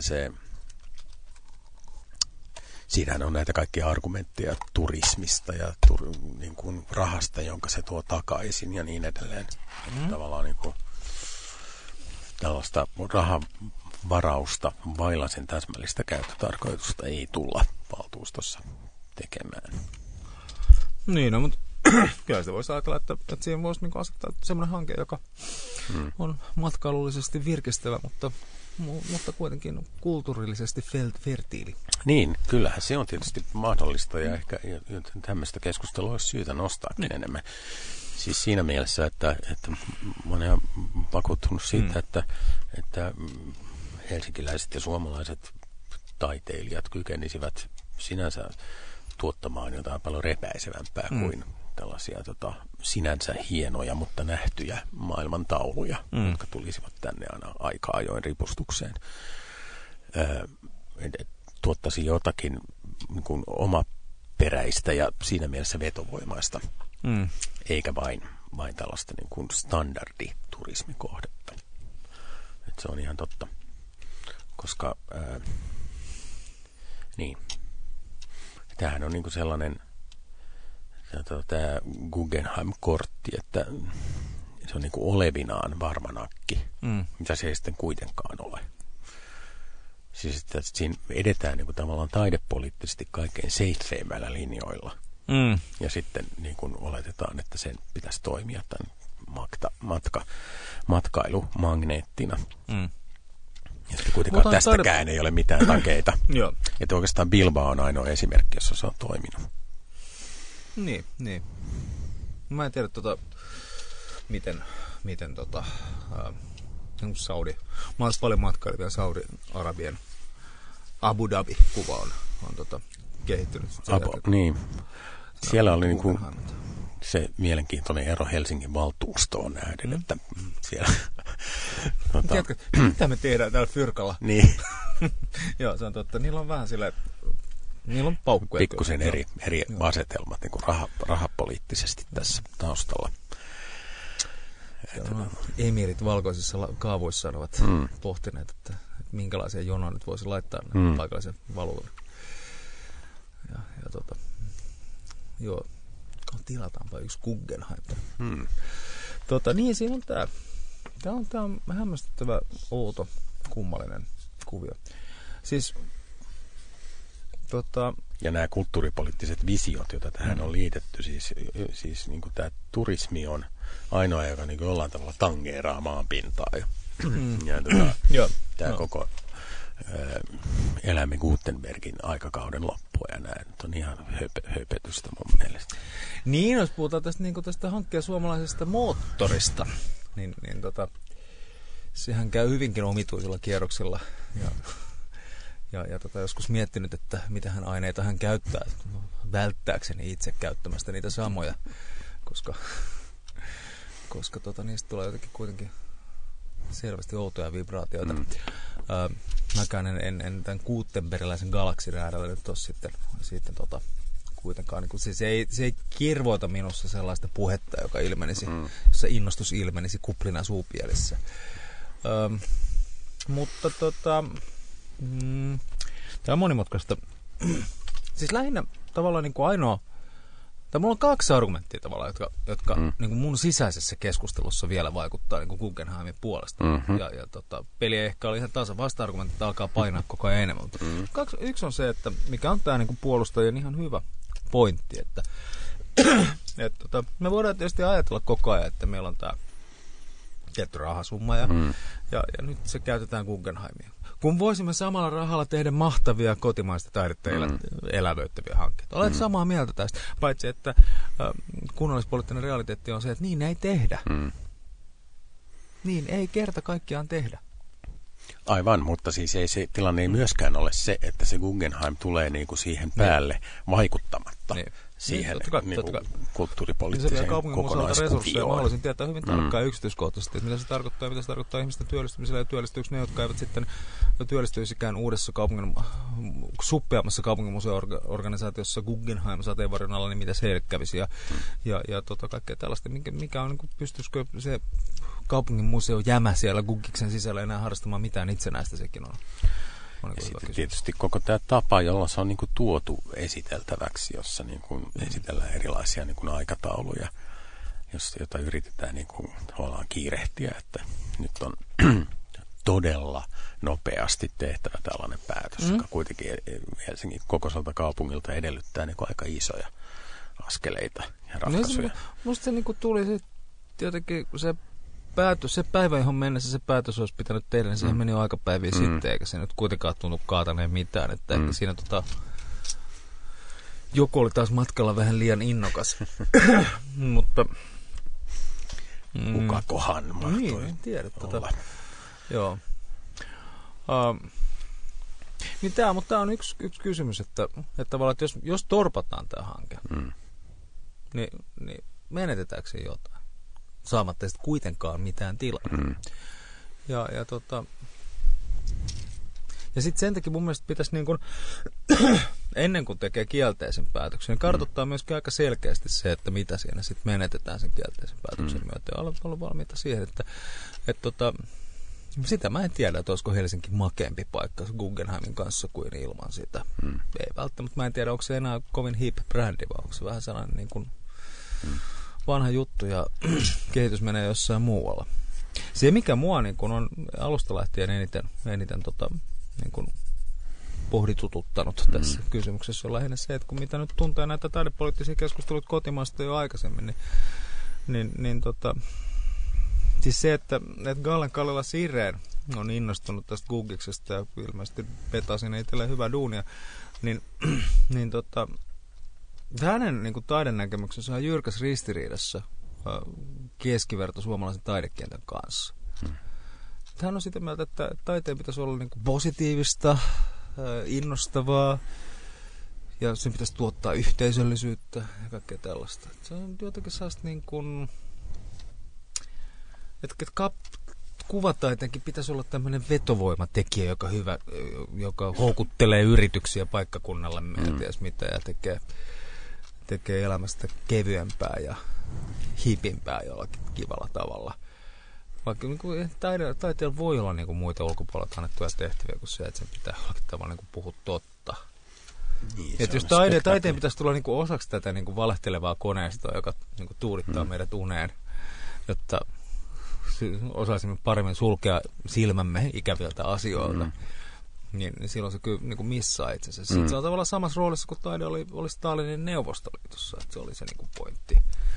Speaker 2: siinähän on näitä kaikkia argumentteja turismista ja niin kuin rahasta, jonka se tuo takaisin ja niin edelleen. Tavallaan niin kuin tällaista rahavarausta vailla sen täsmällistä käyttötarkoitusta ei tulla valtuustossa tekemään.
Speaker 1: Niin, no, mutta kyllä sitä voisi ajatella, että siihen voisi niin asettaa sellainen hanke, joka on matkailullisesti virkistävä, mutta kuitenkin kulttuurillisesti fertiili.
Speaker 2: Niin, kyllähän se on tietysti mahdollista ja ehkä tämmöistä keskustelua olisi syytä nostaakin enemmän. Siis siinä mielessä, että mä olen ihan vakuuttunut siitä, että helsinkiläiset ja suomalaiset taiteilijat kykenisivät sinänsä tuottamaan jotain paljon repäisevämpää kuin tällaisia sinänsä hienoja, mutta nähtyjä maailmantauluja, jotka tulisivat tänne aina aika ajoin ripustukseen. Tuottaisi jotakin niin kuin omaperäistä ja siinä mielessä vetovoimaista, eikä vain tällaista niin kuin standarditurismikohdetta. Et se on ihan totta, koska niin, tämähän on niin kuin sellainen tämä Guggenheim-kortti, että se on niin kuin olevinaan varmanakki, mitä se ei sitten kuitenkaan ole. Siis että siinä edetään niin kuin tavallaan taidepoliittisesti kaikkein seifeimmällä linjoilla. Ja sitten niin kuin oletetaan, että sen pitäisi toimia tämän matkailumagneettina. Ja sitten kuitenkaan tästäkään ei ole mitään takeita. Että oikeastaan Bilbao on ainoa esimerkki, jossa se on toiminut.
Speaker 1: Niin. Mä en tiedä miten Saudi. Mä oon paljon matkailija Saudi-Arabien Abu Dhabi-kuva on kehittynyt.
Speaker 2: Niin. Siellä oli niinku se mielenkiintoinen ero Helsingin valtuustoon nähden, että siellä
Speaker 1: tiedätkö, mitä me tehdään täällä fyrkalla?
Speaker 2: Niin.
Speaker 1: Joo, se on totta. Niillä on vähän silleen, niillä on paukkuja.
Speaker 2: Pikkusen eri asetelmat niin kuin rahapoliittisesti tässä taustalla.
Speaker 1: Emirit valkoisissa kaavoissa ovat pohtineet, että minkälaisia jonoja nyt voisi laittaa paikallisen valuuden. Joo, tilataanpa yksi Guggenheim. Niin, siinä on tämä. Tämä on hämmästyttävä, outo, kummallinen kuvio. Siis
Speaker 2: ja nämä kulttuuripoliittiset visiot, joita tähän on liitetty, siis niin kuin tämä turismi on ainoa, joka niin kuin jollain tavalla tangeeraa maanpintaa. Ja tämä koko elämme Gutenbergin aikakauden loppua ja näin. On ihan höpötystä mun mielestä.
Speaker 1: Niin, jos puhutaan tästä hankkeen suomalaisesta moottorista, niin sehän käy hyvinkin omituisilla kierroksilla ja joskus miettinyt, että mitähän aineita hän käyttää välttääkseni itse käyttämästä niitä samoja, koska niistä tulee jotenkin kuitenkin selvästi outoja vibraatioita. Mäkään en tämän Gutenbergiläisen galaksin äärellä nyt ole sitten kuitenkaan, niin se ei kirvoita minussa sellaista puhetta, joka ilmenisi, jossa innostus ilmenisi kuplina suupielissä. Mutta tämä on monimutkaista. Siis lähinnä tavallaan niin kuin ainoa, tai mulla on kaksi argumenttia tavallaan, jotka niin kuin mun sisäisessä keskustelussa vielä vaikuttaa niin kuin Guggenheimin puolesta. Ja peli ehkä oli ihan taas vasta-argumentti, että alkaa painaa koko ajan enemmän. Yksi on se, että mikä on tämä niin kuin puolustajien ihan hyvä pointti, että me voidaan tietysti ajatella koko ajan, että meillä on tämä tietty rahasumma ja nyt se käytetään Guggenheimia. Kun voisimme samalla rahalla tehdä mahtavia kotimaista taidetta elävöittäviä hankkeita. Olet samaa mieltä tästä, paitsi että kunnallispoliittinen realiteetti on se, että niin ei tehdä. Niin ei kerta kaikkiaan tehdä.
Speaker 2: Aivan, mutta siis se tilanne ei myöskään ole se, että se Guggenheim tulee niinku siihen päälle vaikuttamatta. Siihen kulttuuripoliittiseen kokonaiskuvioon.
Speaker 1: Mä haluaisin tietää hyvin tarkkaan yksityiskohtaisesti, että mitä se tarkoittaa ihmisten työllistymisellä ja työllistyykö ne, jotka eivät sitten työllistyisikään uudessa suppeammassa kaupunginmuseoorganisaatiossa Guggenheim sateenvarjon alla, niin mitä se heille kävisi ja kaikkea tällaista. Mikä on, niin pystyisikö se kaupungin museo jämä siellä Guggiksen sisällä enää harrastamaan mitään itsenäistä, sekin on.
Speaker 2: Sitten tietysti koko tämä tapa, jolla se on niin kuin tuotu esiteltäväksi, jossa niin kuin esitellään erilaisia niin kuin aikatauluja, jota yritetään niin kuin kiirehtiä, että nyt on todella nopeasti tehtävä tällainen päätös, joka kuitenkin Helsingin kokoiselta kaupungilta edellyttää niin kuin aika isoja askeleita ja ratkaisuja.
Speaker 1: Musta se niin kuin tuli jotenkin se päivä, johon mennessä se päätös olisi pitänyt tehdä, niin sehän meni jo aikapäiviä sitten, eikä se nyt kuitenkaan tunnu kaataneen mitään. Että ehkä siinä joku oli taas matkalla vähän liian innokas. Mutta
Speaker 2: kukakohan mahtoi
Speaker 1: niin, tiedät, olla. Joo. Mutta tämä on yksi kysymys, että tavallaan, että jos torpataan tämä hanke, niin menetetäänkö se jotain? Saamatta sitten kuitenkaan mitään tilaa. Ja sitten sen takia mun mielestä pitäisi niin kun, ennen kuin tekee kielteisen päätöksen, niin kartoittaa myöskin aika selkeästi se, että mitä siinä sitten menetetään sen kielteisen päätöksen myötä. Ja olla valmiita siihen, että sitä mä en tiedä, että olisiko Helsinki makeampi paikka Guggenheimin kanssa kuin ilman sitä. Ei välttämättä. Mä en tiedä, onko se enää kovin hip brändi, vai onko se vähän sellainen niin kuin vanha juttu ja kehitys menee jossain muualla. Se, mikä mua niin kun on alusta lähtien eniten niin kun pohditututtanut tässä kysymyksessä, on lähinnä se, että kun mitä nyt tuntee näitä taidepoliittisia keskusteluita kotimaasta jo aikaisemmin, niin siis se, että Gallen Kallila Sirén on innostunut tästä Guggiksesta ja ilmeisesti petaa sinne itselleen hyvää duunia, niin hänen niin kuin taidenäkemyksensä on jyrkäs ristiriidassa keskiverto suomalaisen taidekentän kanssa. Hän on sitä mieltä, että taiteen pitäisi olla niin kuin positiivista, innostavaa, ja sen pitäisi tuottaa yhteisöllisyyttä ja kaikkea tällaista. Se on jotenkin sellaista niin kuin, että kuvataiteenkin pitäisi olla tämmöinen vetovoimatekijä, joka houkuttelee yrityksiä paikkakunnalle ties mitä ja tekee elämästä kevyempää ja hipimpää jollakin kivalla tavalla. Vaikka niin taiteella voi olla niin kuin muita ulkopuolelta annettuja tehtäviä kuin se, että sen pitää jollakin tavalla niin kuin puhua totta. Niin, että jos taiteen pitäisi tulla niin kuin osaksi tätä niin kuin valehtelevaa koneistoa, joka niin kuin tuudittaa meidät uneen, jotta osaisimme paremmin sulkea silmämme ikäviltä asioilta, niin silloin se kyllä niin kuin missaa itsensä. Sitten se on tavallaan samassa roolissa, kun taide oli Stalinin Neuvostoliitossa, että se oli se niin kuin pointti.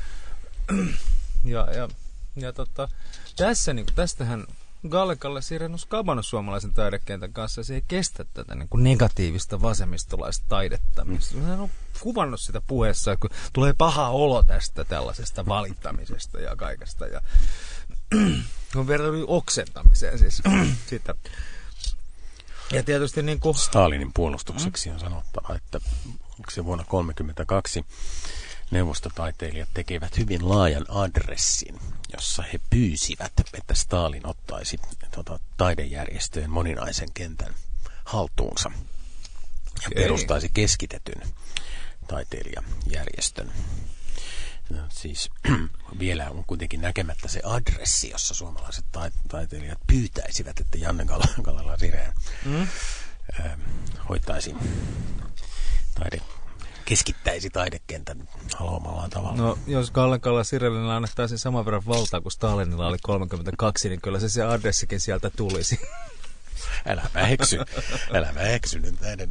Speaker 1: Tässä, niin kuin, tästähän Gallen Kallila Sirén on skabannut suomalaisen taidekentän kanssa, ja se ei kestä tätä niin kuin negatiivista vasemmistolaista taidetta. Hän on kuvannut sitä puheessa, kun tulee paha olo tästä tällaisesta valittamisesta ja kaikesta. Ja on verrattuna oksentamiseen siis sitä. Ja tietysti niin kuin
Speaker 2: Stalinin puolustukseksi on sanottava, että se vuonna 1932 neuvostotaiteilijat tekevät hyvin laajan adressin, jossa he pyysivät, että Stalin ottaisi taidejärjestöjen moninaisen kentän haltuunsa ja perustaisi keskitetyn taiteilijajärjestön. No, siis vielä on kuitenkin näkemättä se adressi, jossa suomalaiset taiteilijat pyytäisivät, että Janne Kallila Sirén hoitaisi keskittäisi taidekentän haluamallaan tavalla. No, jos Gallen Kallila Sirénille annettaisiin saman verran valtaa kuin Stalinilla oli 32, niin kyllä se adressikin sieltä tulisi. Älä väheksy nyt näiden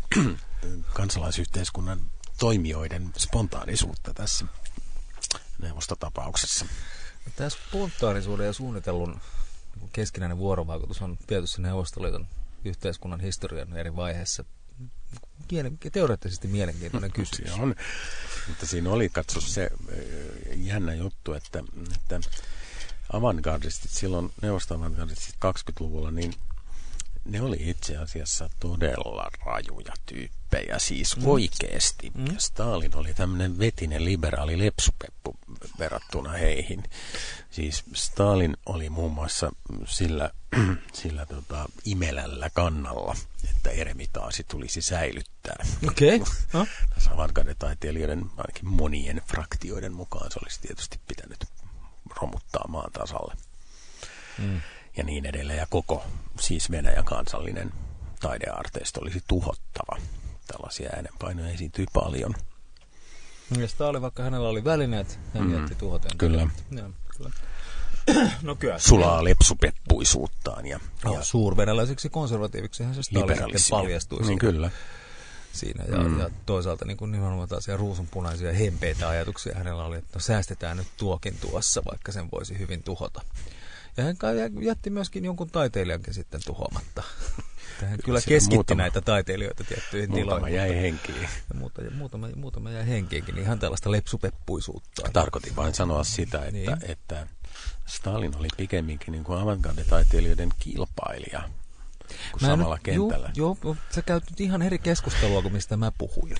Speaker 2: kansalaisyhteiskunnan toimijoiden spontaanisuutta tässä neuvostotapauksessa.
Speaker 1: Tämä spontaanisuuden ja suunnitellun keskinäinen vuorovaikutus on tietysti Neuvostoliiton yhteiskunnan historian eri vaiheissa teoreettisesti mielenkiintoinen kysymys.
Speaker 2: Se on, mutta siinä oli, katso se jännä juttu, että avantgardistit, silloin neuvosto-avantgardistit 20-luvulla, niin ne oli itse asiassa todella rajuja tyyppejä, siis oikeasti. Ja Stalin oli tämmöinen vetinen liberaali lepsupeppu verrattuna heihin. Siis Stalin oli muun muassa sillä imelällä kannalla, että eremitaasi tulisi säilyttää.
Speaker 1: Okei.
Speaker 2: Tässä avantgarde-taiteilijoiden, ainakin monien fraktioiden mukaan, se olisi tietysti pitänyt romuttaa maan tasalle. Ja niin edelleen. Ja koko siis Venäjän kansallinen taidearteisto olisi tuhottava. Tällaisia äänenpainoja esiintyi paljon.
Speaker 1: Ja Stalin, vaikka hänellä oli välineet, hän jätti tuhoten.
Speaker 2: Kyllä.
Speaker 1: Ja, kyllä. No kyllä.
Speaker 2: Sulaa lepsupeppuisuuttaan. Ja
Speaker 1: suurvenäläiseksi konservatiiviksi hän se Stalin sitten paljastui.
Speaker 2: Niin kyllä.
Speaker 1: Siinä. Ja toisaalta niin nimenomaan taas ruusunpunaisia hempeitä ajatuksia hänellä oli, että no, säästetään nyt tuokin tuossa, vaikka sen voisi hyvin tuhota. Ja hän jätti myöskin jonkun taiteilijankin sitten tuhoamatta. Hän kyllä keskitti näitä taiteilijoita tiettyihin tiloihin.
Speaker 2: Muutama jäi henkiin.
Speaker 1: Muutama jäi henkiinkin, ihan tällaista lepsupeppuisuutta.
Speaker 2: Tarkoitin vain sanoa sitä, että Stalin oli pikemminkin niin kuin avantgarde-taiteilijoiden kilpailija kuin samalla kentällä.
Speaker 1: Joo, sä käyt nyt ihan eri keskustelua kuin mistä mä puhuin.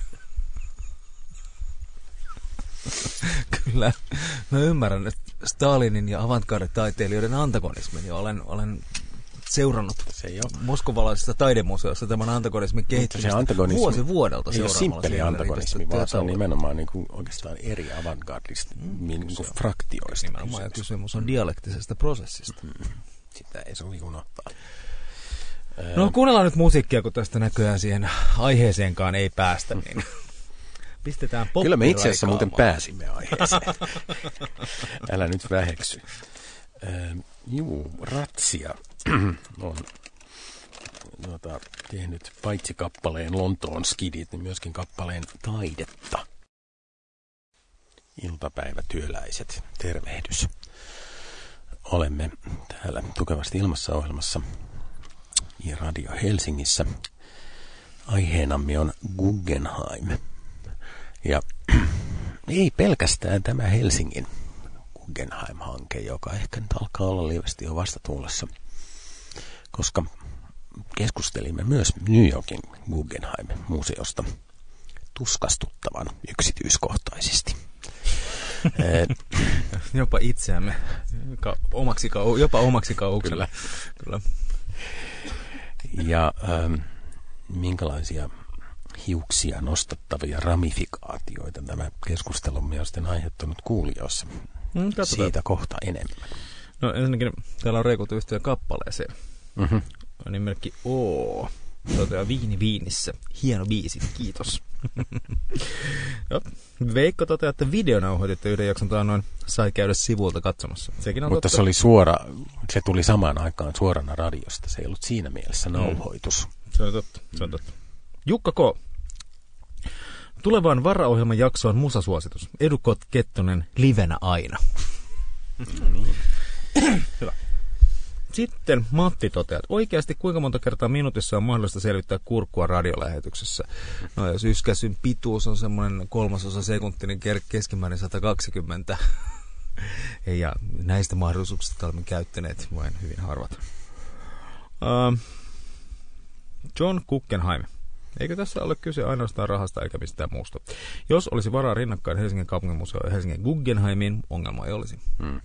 Speaker 1: Kyllä, mä ymmärrän, että Stalinin ja avantgarde-taiteilijoiden antagonismin, ja olen seurannut moskovalaisesta taidemuseossa tämän antagonismin kehittymistä vuosi vuodelta.
Speaker 2: Ei ole simppeli antagonismi, vaan se on nimenomaan niin kuin oikeastaan eri avantgardista niin kuin fraktioista.
Speaker 1: Nimenomaan, ja kysymys on dialektisesta prosessista.
Speaker 2: Sitä ei sovi unohtaa.
Speaker 1: No kuunnellaan nyt musiikkia, kun tästä näköjään siihen aiheeseenkaan ei päästä, niin pistetään poppiraikaamaan.
Speaker 2: Kyllä me itse asiassa muuten pääsimme aiheeseen. Älä nyt väheksy. Ratsia on tehnyt paitsi kappaleen Lontoon skidit, niin myöskin kappaleen Taidetta. Iltapäivätyöläiset, tervehdys. Olemme täällä Tukevasti ilmassa -ohjelmassa ja Radio Helsingissä. Aiheenamme on Guggenheim. Ja ei pelkästään tämä Helsingin Guggenheim-hanke, joka ehkä nyt alkaa olla lievästi jo vastatuulessa, koska keskustelimme myös New Yorkin Guggenheim-museosta tuskastuttavan yksityiskohtaisesti.
Speaker 1: Jopa itseämme, jopa omaksi kauhuksella. Kyllä.
Speaker 2: Ja minkälaisia hiuksia nostattavia ramifikaatioita tämä keskustelu on mielestäni aiheuttanut kuulijoissa. Siitä kohta enemmän.
Speaker 1: No ensinnäkin täällä on reikuttu yhteen kappaleeseen. Nimimerkki O. Toteaa Viini Viinissä. Hieno biisi, kiitos. Veikko toteaa, että videonauhoititte yhden jakson taannoin sai käydä sivuilta katsomassa. Sekin on
Speaker 2: mutta
Speaker 1: totta.
Speaker 2: Se oli suora, se tuli samaan aikaan suorana radiosta. Se ei ollut siinä mielessä nauhoitus.
Speaker 1: Se on totta. Jukka K. Tulevaan varaohjelman jaksoon musasuositus. Edu Kettonen livenä aina. Hyvä. Sitten Matti toteaa, että oikeasti kuinka monta kertaa minuutissa on mahdollista selvittää kurkkua radiolähetyksessä. No jos yskäsyn pituus on semmoinen 1/3 sekunti, niin keskimäärin 120. Ja näistä mahdollisuuksista olemme käyttäneet vain hyvin harvat. John Guggenheim. Eikö tässä ole kyse ainoastaan rahasta eikä mistään muusta? Jos olisi varaa rinnakkain Helsingin kaupunginmuseo ja Helsingin Guggenheimiin, ongelma ei olisi.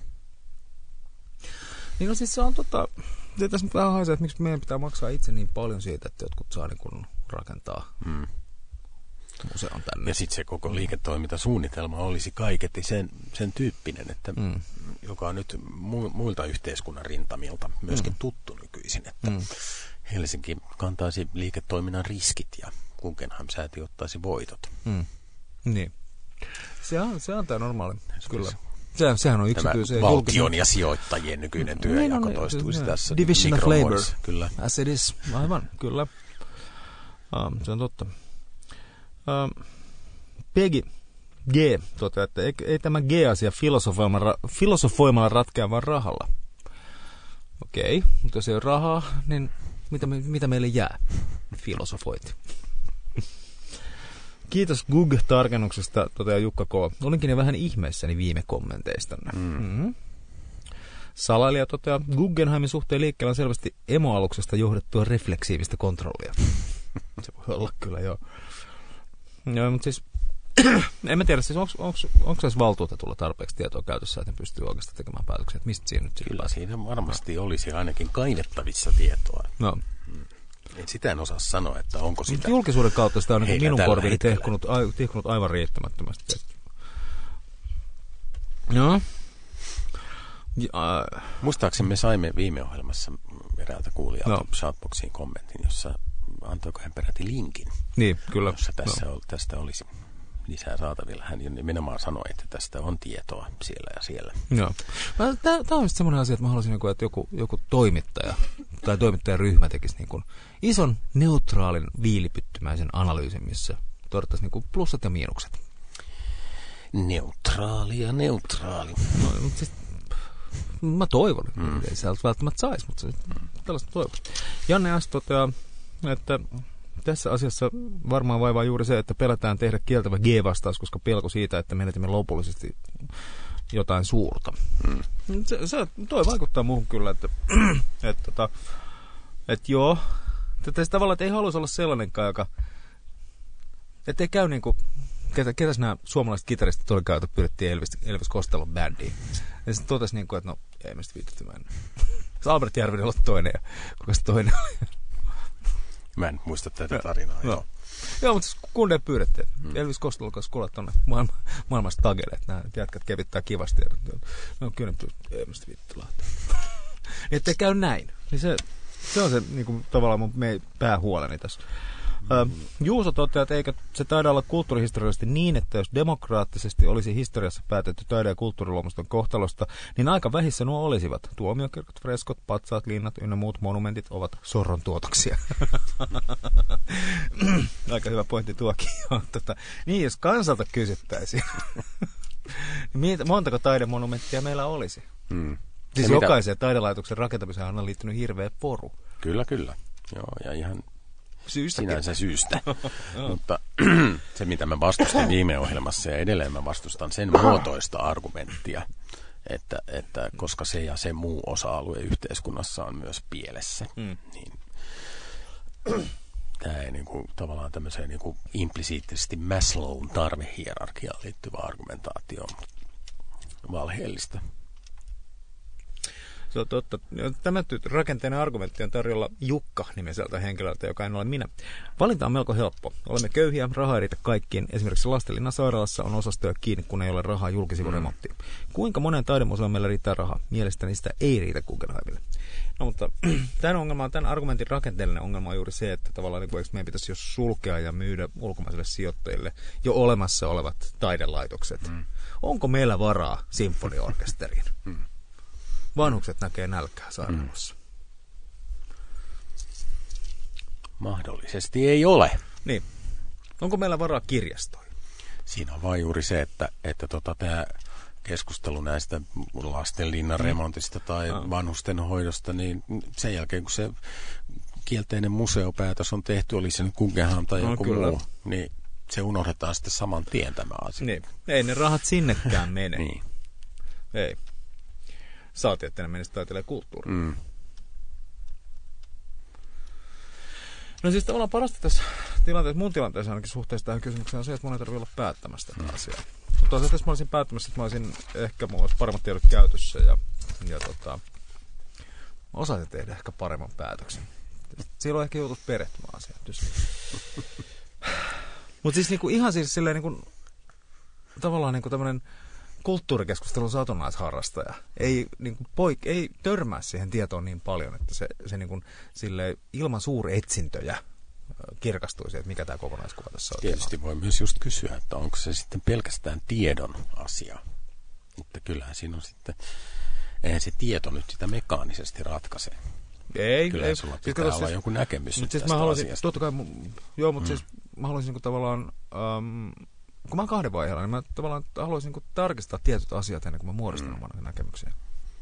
Speaker 1: Niin no siis se on tässä nyt vähän haisee, että miksi meidän pitää maksaa itse niin paljon siitä, että jotkut saa niin kuin rakentaa museon tänne.
Speaker 2: Ja sitten se koko liiketoimintasuunnitelma olisi kaiketi sen tyyppinen, että joka on nyt muilta yhteiskunnan rintamilta myöskin tuttu nykyisin, että Helsinki kantaisi liiketoiminnan riskit ja Guggenheim-säätiö ottaisi voitot.
Speaker 1: Niin. Se on tämä normaali. Kyllä. Sehän on yksityisen
Speaker 2: valtion ja sijoittajien nykyinen työnjako toistuisi tässä.
Speaker 1: Division of labor.
Speaker 2: Kyllä.
Speaker 1: As it is. Aivan, kyllä. Se on totta. Peggy G toteaa, että ei tämä G-asia filosofoimalla ratkea vaan rahalla. Okei, mutta jos ei ole rahaa, niin mitä meille jää? Filosofoit. Kiitos Gug-tarkennuksesta, toteaa Jukka K. Olinkin jo vähän ihmeissäni viime kommenteistanne. Salailija toteaa, Guggenheimin suhteen liikkeellä on selvästi emoaluksesta johdettua refleksiivistä kontrollia. Se voi olla kyllä, joo. Joo, mutta siis, en mä tiedä, siis onko se valtuutetulla tarpeeksi tietoa käytössä, että ne pystyy oikeastaan tekemään päätöksiä, että mistä siinä nyt sitten
Speaker 2: kyllä siinä varmasti olisi ainakin kainettavissa tietoa.
Speaker 1: No.
Speaker 2: Sitä en osaa sanoa, että onko sitä.
Speaker 1: Julkisuuden kautta sitä on niin minun korviini tihkunut aivan riittämättömästi. Joo.
Speaker 2: Muistaakseni me saimme viime ohjelmassa eräältä kuulijalta Shoutboxiin kommentin, jossa antoiko hän peräti linkin.
Speaker 1: Niin, kyllä.
Speaker 2: Jossa tästä olisi lisää saatavilla. Hän nimenomaan sanoi, että tästä on tietoa siellä ja siellä.
Speaker 1: Joo. Tämä on just semmoinen asia, että mä haluaisin, että joku toimittaja tai toimittajaryhmä tekisi niin kuin ison neutraalin viilipyttymäisen analyysin, missä todettaisiin niin kuin plussat ja miinukset.
Speaker 2: Neutraali.
Speaker 1: No, mutta siis mä toivon, ei sieltä välttämättä saisi, mutta tällaista toivon. Janne S. toteaa, että tässä asiassa varmaan vaivaa juuri se, että pelätään tehdä kieltävä G-vastaus, koska pelko siitä, että menetimme lopullisesti jotain suurta. Toi vaikuttaa muuhun kyllä, että joo, että tavallaan, että ei haluaisi olla sellainenkaan, joka, että ei käy niin kuin, ketäs nämä suomalaiset kitaristit olikaan, joita pyydettiin Elvis Costellon bändiin. Ja sitten totesi niin kuin, että no, ei me sitten viitetty mennä. Albert Järvinen oli toinen, ja kuka se toinen oli?
Speaker 2: Mä en muista tätä tarinaa.
Speaker 1: Joo, mutta kuunden pyydettiin, että Elvis Costellon kanssa kuulla tuonne maailmasta tagelle, että nämä jätkät kevittää kivasti. No kyllä ne pyydettiin, ei me sitten viitetty lähteä. Että ei käy näin. Niin se on se niin kuin, tavallaan mun päähuoleni tässä. Juuso toteaa, että eikö se taida olla kulttuurihistoriallisesti niin, että jos demokraattisesti olisi historiassa päätetty taide- ja kulttuuriluomuston kohtalosta, niin aika vähissä nuo olisivat. Tuomiokirkot, freskot, patsaat, linnat ynnä muut monumentit ovat sorron tuotoksia. Aika hyvä pointti tuokin. Niin, jos kansalta kysyttäisiin, niin montako taidemonumenttia meillä olisi? Siis jokaisen taidelaitoksen rakentamiseen on liittynyt hirveä poru.
Speaker 2: Kyllä. Joo, ja ihan sinänsä syystä. Mutta se, mitä mä vastustin viime ohjelmassa ja edelleen mä vastustan sen muotoista argumenttia, että koska se ja se muu osa-alue yhteiskunnassa on myös pielessä, niin tämä ei niinku, tavallaan tämmöiseen niinku implisiittisesti Maslown tarvehierarkiaan liittyvä argumentaatio on valheellista.
Speaker 1: Se on totta. Tämä rakenteinen argumentti on tarjolla Jukka-nimiseltä henkilöltä, joka en ole minä. Valinta on melko helppo. Olemme köyhiä, rahaa ei riitä kaikkiin. Esimerkiksi Lastenlinnan sairaalassa on osastoja kiinni, kun ei ole rahaa julkisivuremonttiin. Kuinka monen taidemuseon meillä riittää rahaa? Mielestäni sitä ei riitä Guggenheimille. No mutta tämän argumentin rakenteellinen ongelma on juuri se, että tavallaan niin meidän pitäisi jo sulkea ja myydä ulkomaisille sijoittajille jo olemassa olevat taidelaitokset. Onko meillä varaa sinfoniorkesteriin? Vanhukset näkee nälkää sairaalassa.
Speaker 2: Mahdollisesti ei ole.
Speaker 1: Niin. Onko meillä varaa kirjastoihin?
Speaker 2: Siinä on vain juuri se, että tämä keskustelu näistä Lastenlinnan remontista tai vanhusten hoidosta, niin sen jälkeen kun se kielteinen museopäätös on tehty, oli se nyt Guggenheim tai joku muu, niin se unohdetaan sitten saman tien tämä asia. Niin.
Speaker 1: Ei ne rahat sinnekään mene. Niin. Ei. Saatiin, että ne menisi taiteelle kulttuuriin. No siis tavallaan parasta tässä tilanteessa, mun tilanteessa ainakin suhteessa tähän kysymykseen on se, että mun ei tarvitse olla päättämässä tätä asiaa. Mutta jos mä olisin päättämässä, että mä olisin, ehkä mulla olisi paremmat tiedot käytössä ja osaisin tehdä ehkä paremman päätöksen. Silloin ehkä joutuisi perehtymään asiaan. Mutta siis niinku, ihan siis silleen niinku, tavallaan niinku tämmönen kulttuurikeskustelun satunnaisharrastaja ei törmää siihen tietoon niin paljon, että se niin kuin, silleen, ilman suuretsintöjä kirkastuisi, että mikä tämä kokonaiskuva tässä on.
Speaker 2: Tietysti voi myös just kysyä, että onko se sitten pelkästään tiedon asia. Että kyllähän siinä on sitten, eihän se tieto nyt sitä mekaanisesti ratkaise. Kyllä sulla pitää olla joku näkemys nyt tästä asiasta.
Speaker 1: Totta kai, joo, mutta siis mä haluaisin niin tavallaan kun mä oon 2 vaiheella, niin mä tavallaan haluaisin niin tarkistaa tietyt asiat ennen kuin mä muodostan oman näkemyksiä.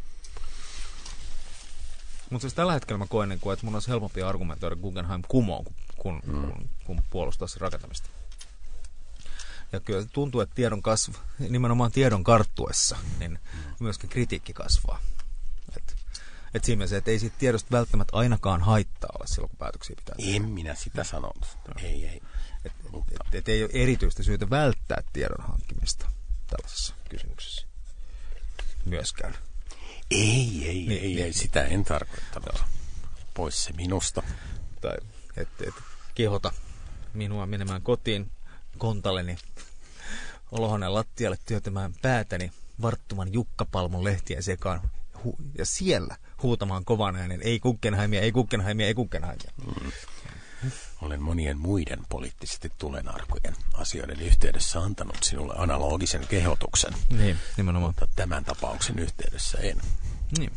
Speaker 1: Mutta siis tällä hetkellä mä koen, että mun olisi helpompi argumentoida Guggenheim kumoon, kun puolustaa sen rakentamista. Ja kyllä tuntuu, että nimenomaan tiedon karttuessa, niin myöskin kritiikki kasvaa. Et siinä mielessä, että ei siitä tiedosta välttämättä ainakaan haittaa olla silloin, kun päätöksiä pitää tehdä.
Speaker 2: En minä sitä sanonut. Ei.
Speaker 1: Et ei ole erityistä syytä välttää tiedon hankkimista tällaisessa kysymyksessä myöskään.
Speaker 2: Ei, sitä en tarkoittanut. Pois se minusta.
Speaker 1: Tai et kehota minua menemään kotiin kontalleni olohuoneen lattialle työtämään päätäni varttuman Jukkapalmun lehtien sekaan ja siellä huutamaan kovan äänen, ei Guggenheimia, ei Guggenheimia, ei Guggenheimia.
Speaker 2: Olen monien muiden poliittisesti tulenarkojen asioiden yhteydessä antanut sinulle analogisen kehotuksen.
Speaker 1: Niin, nimenomaan.
Speaker 2: Mutta tämän tapauksen yhteydessä en.
Speaker 1: Niin.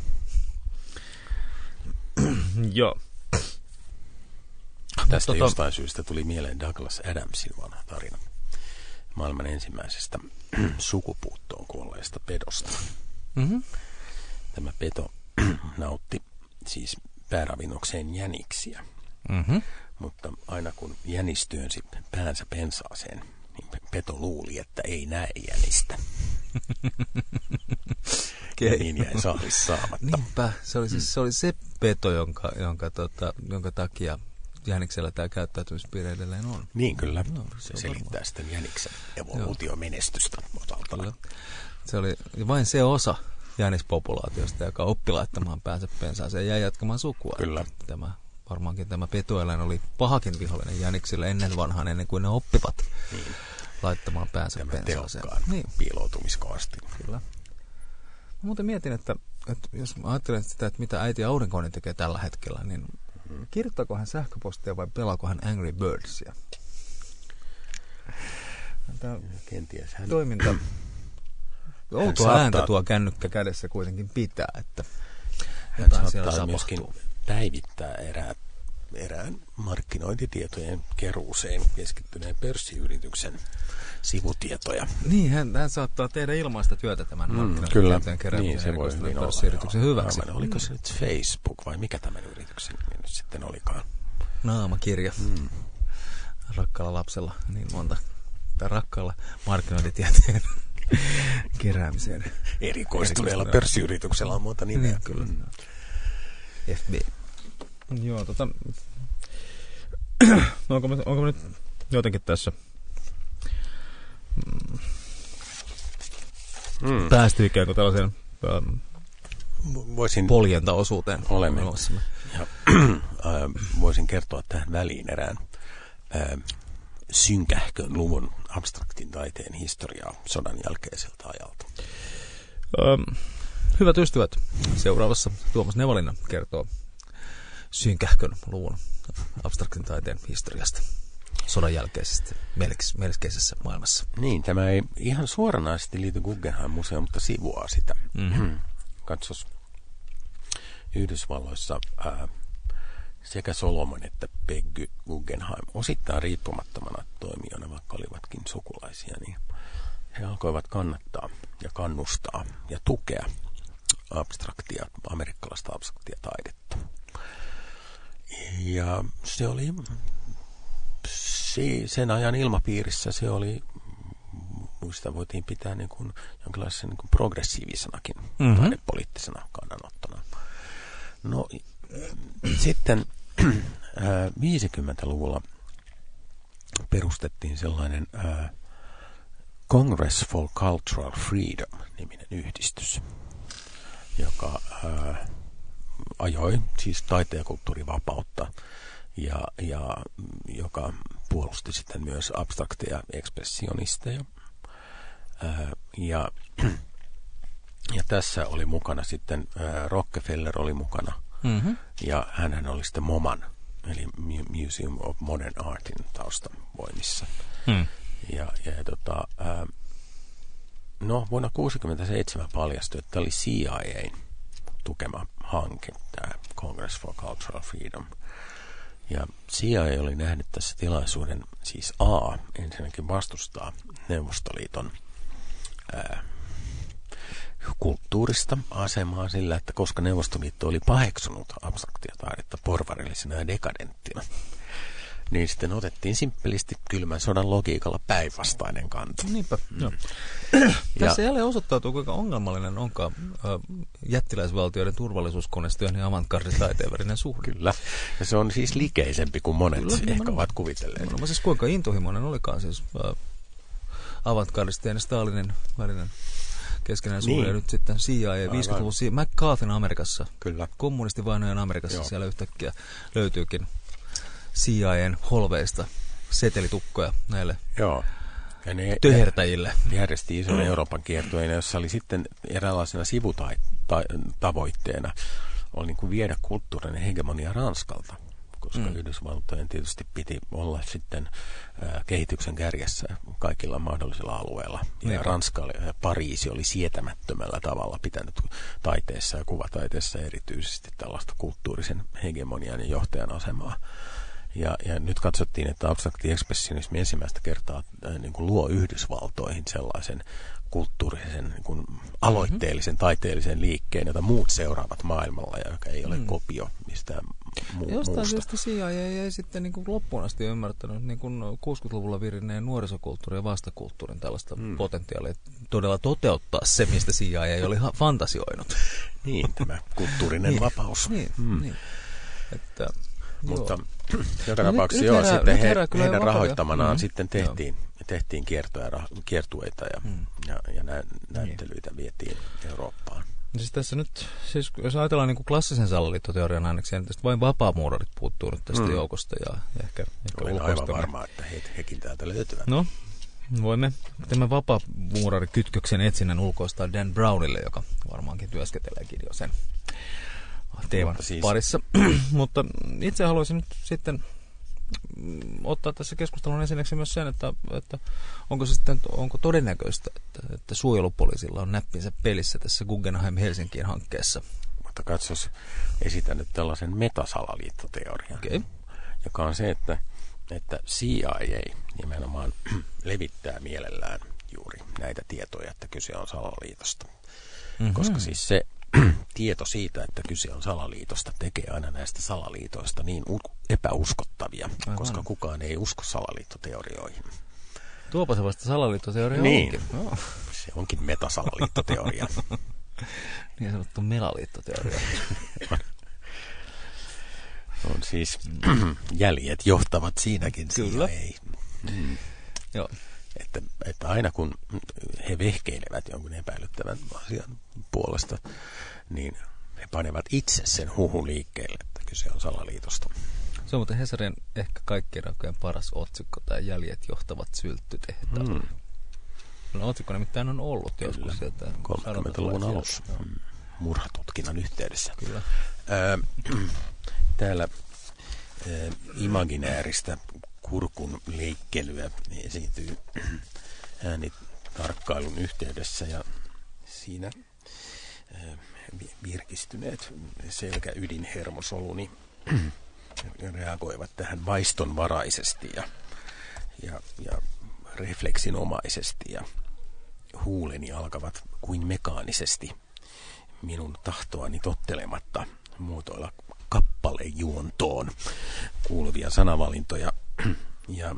Speaker 1: Joo.
Speaker 2: Tästä jostain syystä tuli mieleen Douglas Adamsin vanha tarina maailman ensimmäisestä sukupuuttoon kuolleesta pedosta.
Speaker 1: Mm-hmm.
Speaker 2: Tämä peto nautti siis pääravinnokseen jäniksiä.
Speaker 1: Mm-hmm.
Speaker 2: Mutta aina kun jänis työnsi päänsä pensaaseen, niin peto luuli, että ei näe jänistä. Niin jäi saalis saamatta.
Speaker 1: Niinpä, se oli se peto, jonka takia jäniksellä tämä käyttäytymispiirre edelleen on.
Speaker 2: Niin kyllä, se selittää sitten jäniksen evoluutiomenestystä osaltaan.
Speaker 1: Se oli vain se osa jänispopulaatiosta, joka oppi laittamaan päänsä pensaaseen ja jatkamaan sukua.
Speaker 2: Kyllä.
Speaker 1: Varmaankin tämä petoeläin oli pahakin vihollinen jäniksille ennen kuin ne oppivat laittamaan päänsä pensaaseen.
Speaker 2: Tehokkaan piiloutumiskoasti.
Speaker 1: Kyllä. Mä muuten mietin, että jos ajattelen sitä, että mitä äiti Aurinkoinen tekee tällä hetkellä, niin kirjoittaako hän sähköpostia vai pelaako hän Angry Birdsia? Tämä
Speaker 2: kenties hän
Speaker 1: toiminta. Outoa ääntä tuo kännykkä kädessä kuitenkin pitää, että jotain siellä tapahtuu.
Speaker 2: Päivittää erään markkinointitietojen keruuseen keskittyneen pörssiyrityksen sivutietoja.
Speaker 1: Niin, hän saattaa tehdä ilmaista työtä tämän markkinointitietojen keräämisen erikoistuneen pörssiyrityksen hyväksi.
Speaker 2: Oliko se nyt Facebook vai mikä tämän yrityksen nyt sitten olikaan?
Speaker 1: Naamakirja. Rakkaalla lapsella niin monta, tai rakkaalla markkinointitietojen keräämiseen.
Speaker 2: Erikoistuneella pörssiyrityksellä on monta nimeä.
Speaker 1: Niin, kyllä. FB. Joo, onko me nyt jotenkin tässä päästy ikään kuin tällaiseen poljentaosuuteen?
Speaker 2: Olemme. Ja, voisin kertoa tähän väliin erään synkähkön luvun abstraktin taiteen historiaa sodan jälkeiseltä ajalta.
Speaker 1: Hyvät ystävät, seuraavassa Tuomas Nevalina kertoo synkähkön luvun abstraktin taiteen historiasta sodan jälkeisestä melkeisessä maailmassa.
Speaker 2: Niin, tämä ei ihan suoranaisesti liity Guggenheim-museoon, mutta sivuaa sitä. Katsos, Yhdysvalloissa sekä Solomon että Peggy Guggenheim osittain riippumattomana toimijana, vaikka olivatkin sukulaisia, niin he alkoivat kannattaa ja kannustaa ja tukea amerikkalaista abstraktia taidetta. Ja se oli sen ajan ilmapiirissä se oli, muista voitiin pitää niin kuin jonkinlaisen niin kuin progressiivisenakin taidepoliittisena kannanottona. No sitten 50-luvulla perustettiin sellainen Congress for Cultural Freedom-niminen yhdistys, joka ajoi siis taiteen ja kulttuurivapautta ja joka puolusti sitten myös abstrakteja ekspressionisteja. Ja tässä oli mukana sitten Rockefeller oli mukana ja hänhän oli sitten MoMAn eli Museum of Modern Artin taustavoimissa. Vuonna 1967 paljastui, että oli CIA:n tukema hanke, tämä Congress for Cultural Freedom. Ja CIA oli nähnyt tässä tilaisuuden, siis ensinnäkin vastustaa Neuvostoliiton kulttuurista asemaa sillä, että koska Neuvostoliitto oli paheksunut abstraktiataidetta porvarillisena ja dekadenttina, niin sitten otettiin simppelisti kylmän sodan logiikalla päinvastainen kanta.
Speaker 1: Niinpä, joo. Tässä jälleen osoittautuu, kuinka ongelmallinen onkaan jättiläisvaltioiden turvallisuuskoneistojen ja avantgarditaiteen välinen suhde.
Speaker 2: Kyllä, ja se on siis likeisempi kuin monet ehkä ovat kuvitelleet.
Speaker 1: No siis kuinka intohimoinen olikaan siis avantgardistien ja Stalinin välinen keskenään suhde, ja nyt sitten CIA 50-luvun McCarthyn Amerikassa,
Speaker 2: kyllä.
Speaker 1: Kommunistivainojen Amerikassa, joo. Siellä yhtäkkiä löytyykin CIA:n holveista setelitukkoja näille
Speaker 2: ja ne
Speaker 1: töhertäjille.
Speaker 2: Järjesti ison Euroopan kiertueen, jossa oli sitten eräänlaisena sivutavoitteena oli niin kuin viedä kulttuurinen hegemonia Ranskalta, koska Yhdysvaltojen tietysti piti olla sitten kehityksen kärjessä kaikilla mahdollisilla alueilla. Ja Ranska ja Pariisi oli sietämättömällä tavalla pitänyt taiteessa ja kuvataiteessa erityisesti tällaista kulttuurisen hegemonian ja johtajan asemaa. Ja nyt katsottiin, että abstrakti-ekspressionismi ensimmäistä kertaa niin kuin luo Yhdysvaltoihin sellaisen kulttuurisen, niin kuin aloitteellisen, taiteellisen liikkeen, jota muut seuraavat maailmalla ja joka ei ole kopio mistään muusta.
Speaker 1: Jostain syystä CIA ei sitten niin kuin loppuun asti ymmärtänyt niin kuin 60-luvulla virinneen nuorisokulttuurin ja vastakulttuurin tällaista potentiaalia todella toteuttaa se, mistä CIA ei ole fantasioinut.
Speaker 2: Niin, tämä kulttuurinen vapaus.
Speaker 1: Niin. Että,
Speaker 2: mutta joka tapauksessa sitten heidän rahoittamanaan sitten tehtiin kiertueita ja näyttelyitä vietiin Eurooppaan.
Speaker 1: Siis tässä nyt, siis jos ajatellaan niin kuin klassisen salaliittoteorian aineksi, niin tästä vain vapaamuurarit puuttuu nyt tästä joukosta. Ja ehkä
Speaker 2: olen aivan varma, että hekin täältä löytyvät.
Speaker 1: No, voimme tämän vapaamuurarikytköksen etsinnän ulkoistaa Dan Brownille, joka varmaankin työskenteleekin jo sen teeman parissa. Mutta itse haluaisin nyt sitten ottaa tässä keskustelun esineeksi myös sen, että onko todennäköistä, että suojelupoliisilla on näppinsä pelissä tässä Guggenheim Helsinkiin hankkeessa.
Speaker 2: Mutta katsos, esitän nyt tällaisen metasalaliittoteorian, joka on se, että CIA nimenomaan levittää mielellään juuri näitä tietoja, että kyse on salaliitosta. Koska siis se tieto siitä, että kyse on salaliitosta, tekee aina näistä salaliitoista niin epäuskottavia, koska kukaan ei usko salaliittoteorioihin.
Speaker 1: Tuopa se vasta salaliittoteoria
Speaker 2: niin. Onkin. No. Se onkin metasalaliittoteoria.
Speaker 1: Niin sanottu melaliittoteoria.
Speaker 2: On siis jäljet johtavat siinäkin.
Speaker 1: Kyllä.
Speaker 2: Joo. Että aina kun he vehkeilevät jonkun epäilyttävän asian puolesta, niin he panevat itse sen huhun liikkeelle, että kyse on salaliitosta.
Speaker 1: Se on muuten Hesarin ehkä kaikkien aikojen paras otsikko, tämä jäljet johtavat sylttytehtaalla. No, otsikko nimittäin on ollut joskus sieltä
Speaker 2: 30-luvun alussa murhatutkinnan yhteydessä.
Speaker 1: Kyllä.
Speaker 2: Täällä imaginääristä kurkun leikkelyä esiintyy äänitarkkailun yhteydessä ja siinä virkistyneet selkäydinhermosoluni reagoivat tähän vaistonvaraisesti ja refleksinomaisesti ja huuleni alkavat kuin mekaanisesti minun tahtoani tottelematta muotoilla kappalejuontoon kuuluvia sanavalintoja. Ja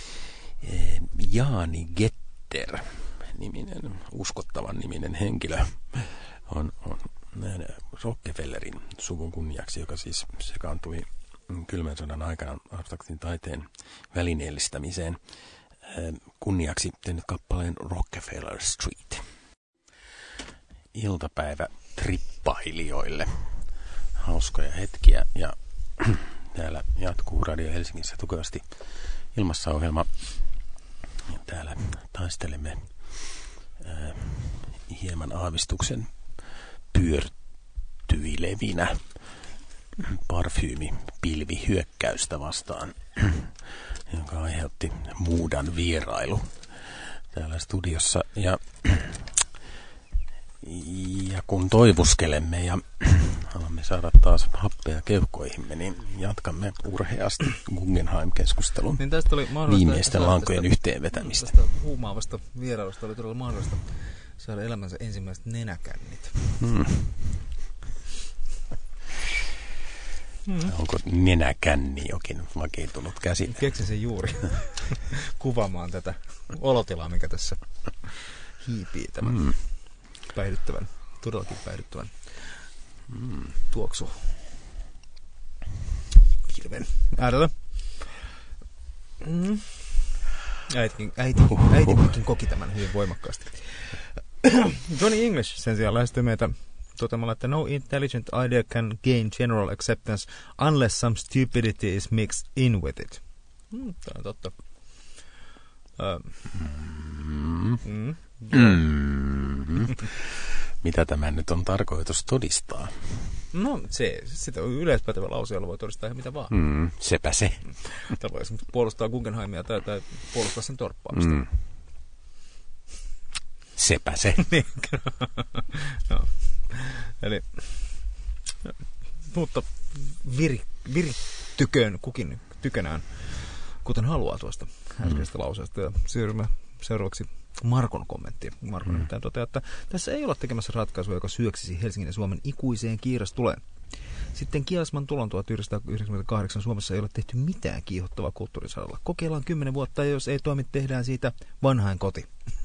Speaker 2: Jaani Getter niminen, uskottavan niminen henkilö on Rockefellerin suvun kunniaksi, joka siis sekaantui kylmän sodan aikana abstraktin taiteen välineellistämiseen, kunniaksi tehnyt kappaleen Rockefeller Street. Iltapäivä trippailijoille. Hauskoja hetkiä ja täällä jatkuu Radio Helsingissä tukevasti ilmassa ohjelma. Täällä taistelemme hieman aavistuksen pyörtyilevinä parfyymipilvihyökkäystä vastaan, jonka aiheutti Muudan vierailu täällä studiossa. Ja Ja kun toivuskelemme ja alamme saada taas happea keuhkoihimme, niin jatkamme urheasti Guggenheim-keskustelun
Speaker 1: niin tästä oli
Speaker 2: viimeisten lankojen yhteenvetämistä.
Speaker 1: Tästä huumaavasta vierailusta oli todella mahdollista saada elämänsä ensimmäiset nenäkännit.
Speaker 2: Onko nenäkänni jokin vakiintunut käsite?
Speaker 1: Keksin sen juuri kuvaamaan tätä olotilaa, mikä tässä hiipii tämän päihdyttävän, todellakin päihdyttävän tuoksu hirven äärellä. Äitikin koki tämän hyvin voimakkaasti. Johnny English sen sijaan lähestyy meitä toteamalla, että no intelligent idea can gain general acceptance unless some stupidity is mixed in with it. Tämä on totta.
Speaker 2: Mitä tämä nyt on tarkoitus todistaa?
Speaker 1: No sitä yleispätevä lause, jolla voi todistaa ihan mitä vaan.
Speaker 2: Sepä se.
Speaker 1: Tämä voi esimerkiksi puolustaa Guggenheimia tai puolustaa sen torppaamista.
Speaker 2: Sepä se.
Speaker 1: No. Eli, mutta virityköön kukin tykönään, kuten haluaa tuosta äskeisestä lauseesta. Ja siirrymme seuraavaksi Markon kommenttiin. Marko nimittäin toteaa, että tässä ei olla tekemässä ratkaisua, joka syöksisi Helsingin ja Suomen ikuiseen kiirastuleen. Sitten Kiasman tulon 1998 Suomessa ei ole tehty mitään kiihottavaa kulttuurisaralla. Kokeillaan 10 vuotta ja jos ei toimi, tehdään siitä vanhain koti.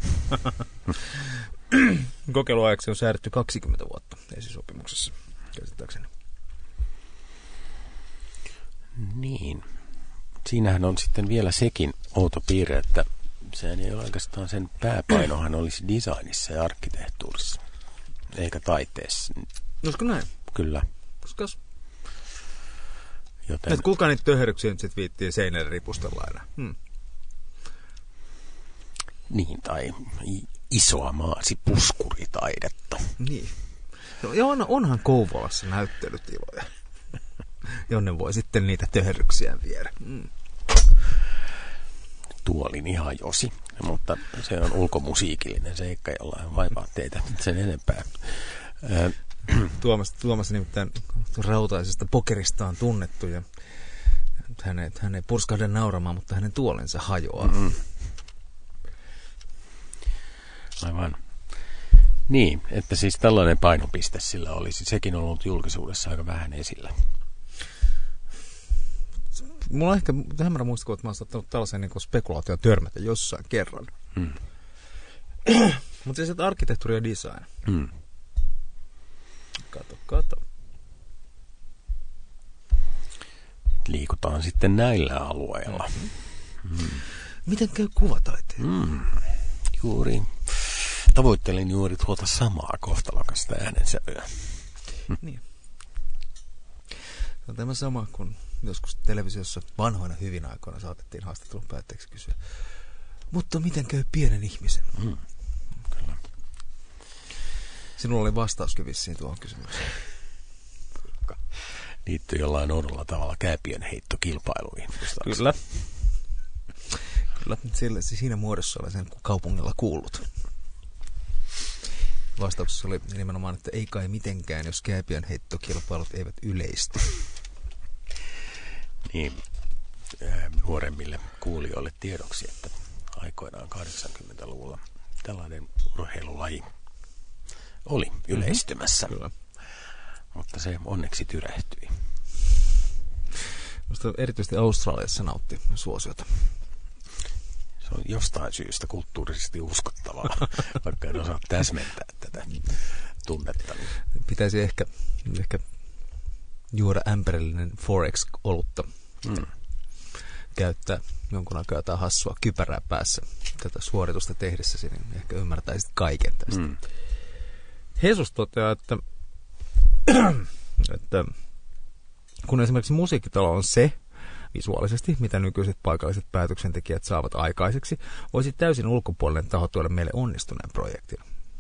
Speaker 1: Kokeiluajaksi on säädetty 20 vuotta esisopimuksessa, käsittääkseni.
Speaker 2: Niin. Siinähän on sitten vielä sekin outo piirre, että sehän ei ole oikeastaan sen pääpainohan olisi designissa ja arkkitehtuurissa, eikä taiteessa.
Speaker 1: Olisiko näin?
Speaker 2: Kyllä.
Speaker 1: Koskas?
Speaker 2: Joten...
Speaker 1: kuka niitä töherryksiä nyt sitten viittiin seinälle ripustella aina?
Speaker 2: Niin, tai isoa maasipuskuritaidetta.
Speaker 1: Niin. No, ja onhan Kouvolassa näyttelytiloja, jonne voi sitten niitä töherryksiä viedä.
Speaker 2: Tuolin ihan josi, mutta se on ulkomusiikillinen seikka, jolla en vaivaa teitä sen enempää.
Speaker 1: Tuomas nimittäin rautaisesta pokerista on tunnettu ja hän ei purskahda nauramaan, mutta hänen tuolensa hajoaa.
Speaker 2: Aivan. Niin, että siis tällainen painopiste sillä olisi sekin ollut julkisuudessa aika vähän esillä.
Speaker 1: Mulla on ehkä hämärä muistikuva, että mä oon saattanut tällaisen niin spekulaation törmätä jossain kerran. Mutta siis arkkitehtuuri ja design. Kato.
Speaker 2: Liikutaan sitten näillä alueilla.
Speaker 1: Miten käy kuvataiteen?
Speaker 2: Juuri. Tavoittelin juuri tuota samaa kohtalokasta äänensävyä.
Speaker 1: Niin. Se on tämä sama, kun joskus televisiossa vanhoina hyvin aikoina saatettiin haastattelun päätteeksi kysyä. Mutta miten käy pienen ihmisen?
Speaker 2: Kyllä.
Speaker 1: Sinulla oli vastauskin vissiin tuohon kysymykseen.
Speaker 2: Liittyy jollain oudolla tavalla kääpiönheittokilpailuihin.
Speaker 1: Kyllä. Kyllä, siinä muodossa olen sen kaupungilla kuullut. Vastauksessa oli nimenomaan, että ei kai mitenkään, jos kääpiönheittokilpailut eivät yleisty.
Speaker 2: Niin, nuoremmille kuulijoille tiedoksi, että aikoinaan 80-luvulla tällainen urheilulaji oli yleistymässä, mutta se onneksi tyrehtyi.
Speaker 1: Minusta erityisesti Australiassa nautti suosiota.
Speaker 2: Se on jostain syystä kulttuurisesti uskottavaa, vaikka en osaa täsmentää tätä tunnetta.
Speaker 1: Pitäisi ehkä juoda ämpärillinen Forex-olutta. Käyttää jonkun aikaa jotain hassua kypärää päässä tätä suoritusta tehdessäsi, niin ehkä ymmärtäisit kaiken tästä. Jesus toteaa, että kun esimerkiksi musiikkitalo on se visuaalisesti, mitä nykyiset paikalliset päätöksentekijät saavat aikaiseksi, voisi täysin ulkopuolinen taho tuoda meille onnistuneen projektin.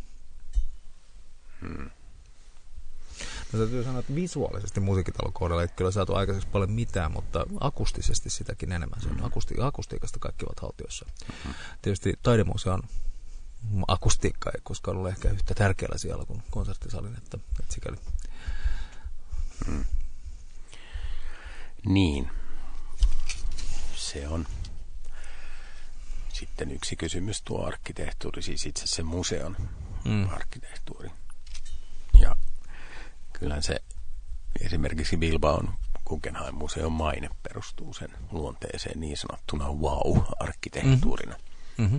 Speaker 1: No, täytyy sanoa, että visuaalisesti musiikkitalon kohdalla ei kyllä saatu aikaiseksi paljon mitään, mutta akustisesti sitäkin enemmän. Se on akustiikasta kaikki ovat haltiossa. Tietysti taidemuseo on akustiikka ei koskaan ole ehkä yhtä tärkeällä siellä kuin konserttisalin, että sikäli.
Speaker 2: Niin. Se on sitten yksi kysymys tuo arkkitehtuuri, siis itse se museon arkkitehtuuri. Ja kyllähän se esimerkiksi Bilbaon Guggenheim-museon maine perustuu sen luonteeseen niin sanottuna wow-arkkitehtuurina.
Speaker 1: Mm-hmm.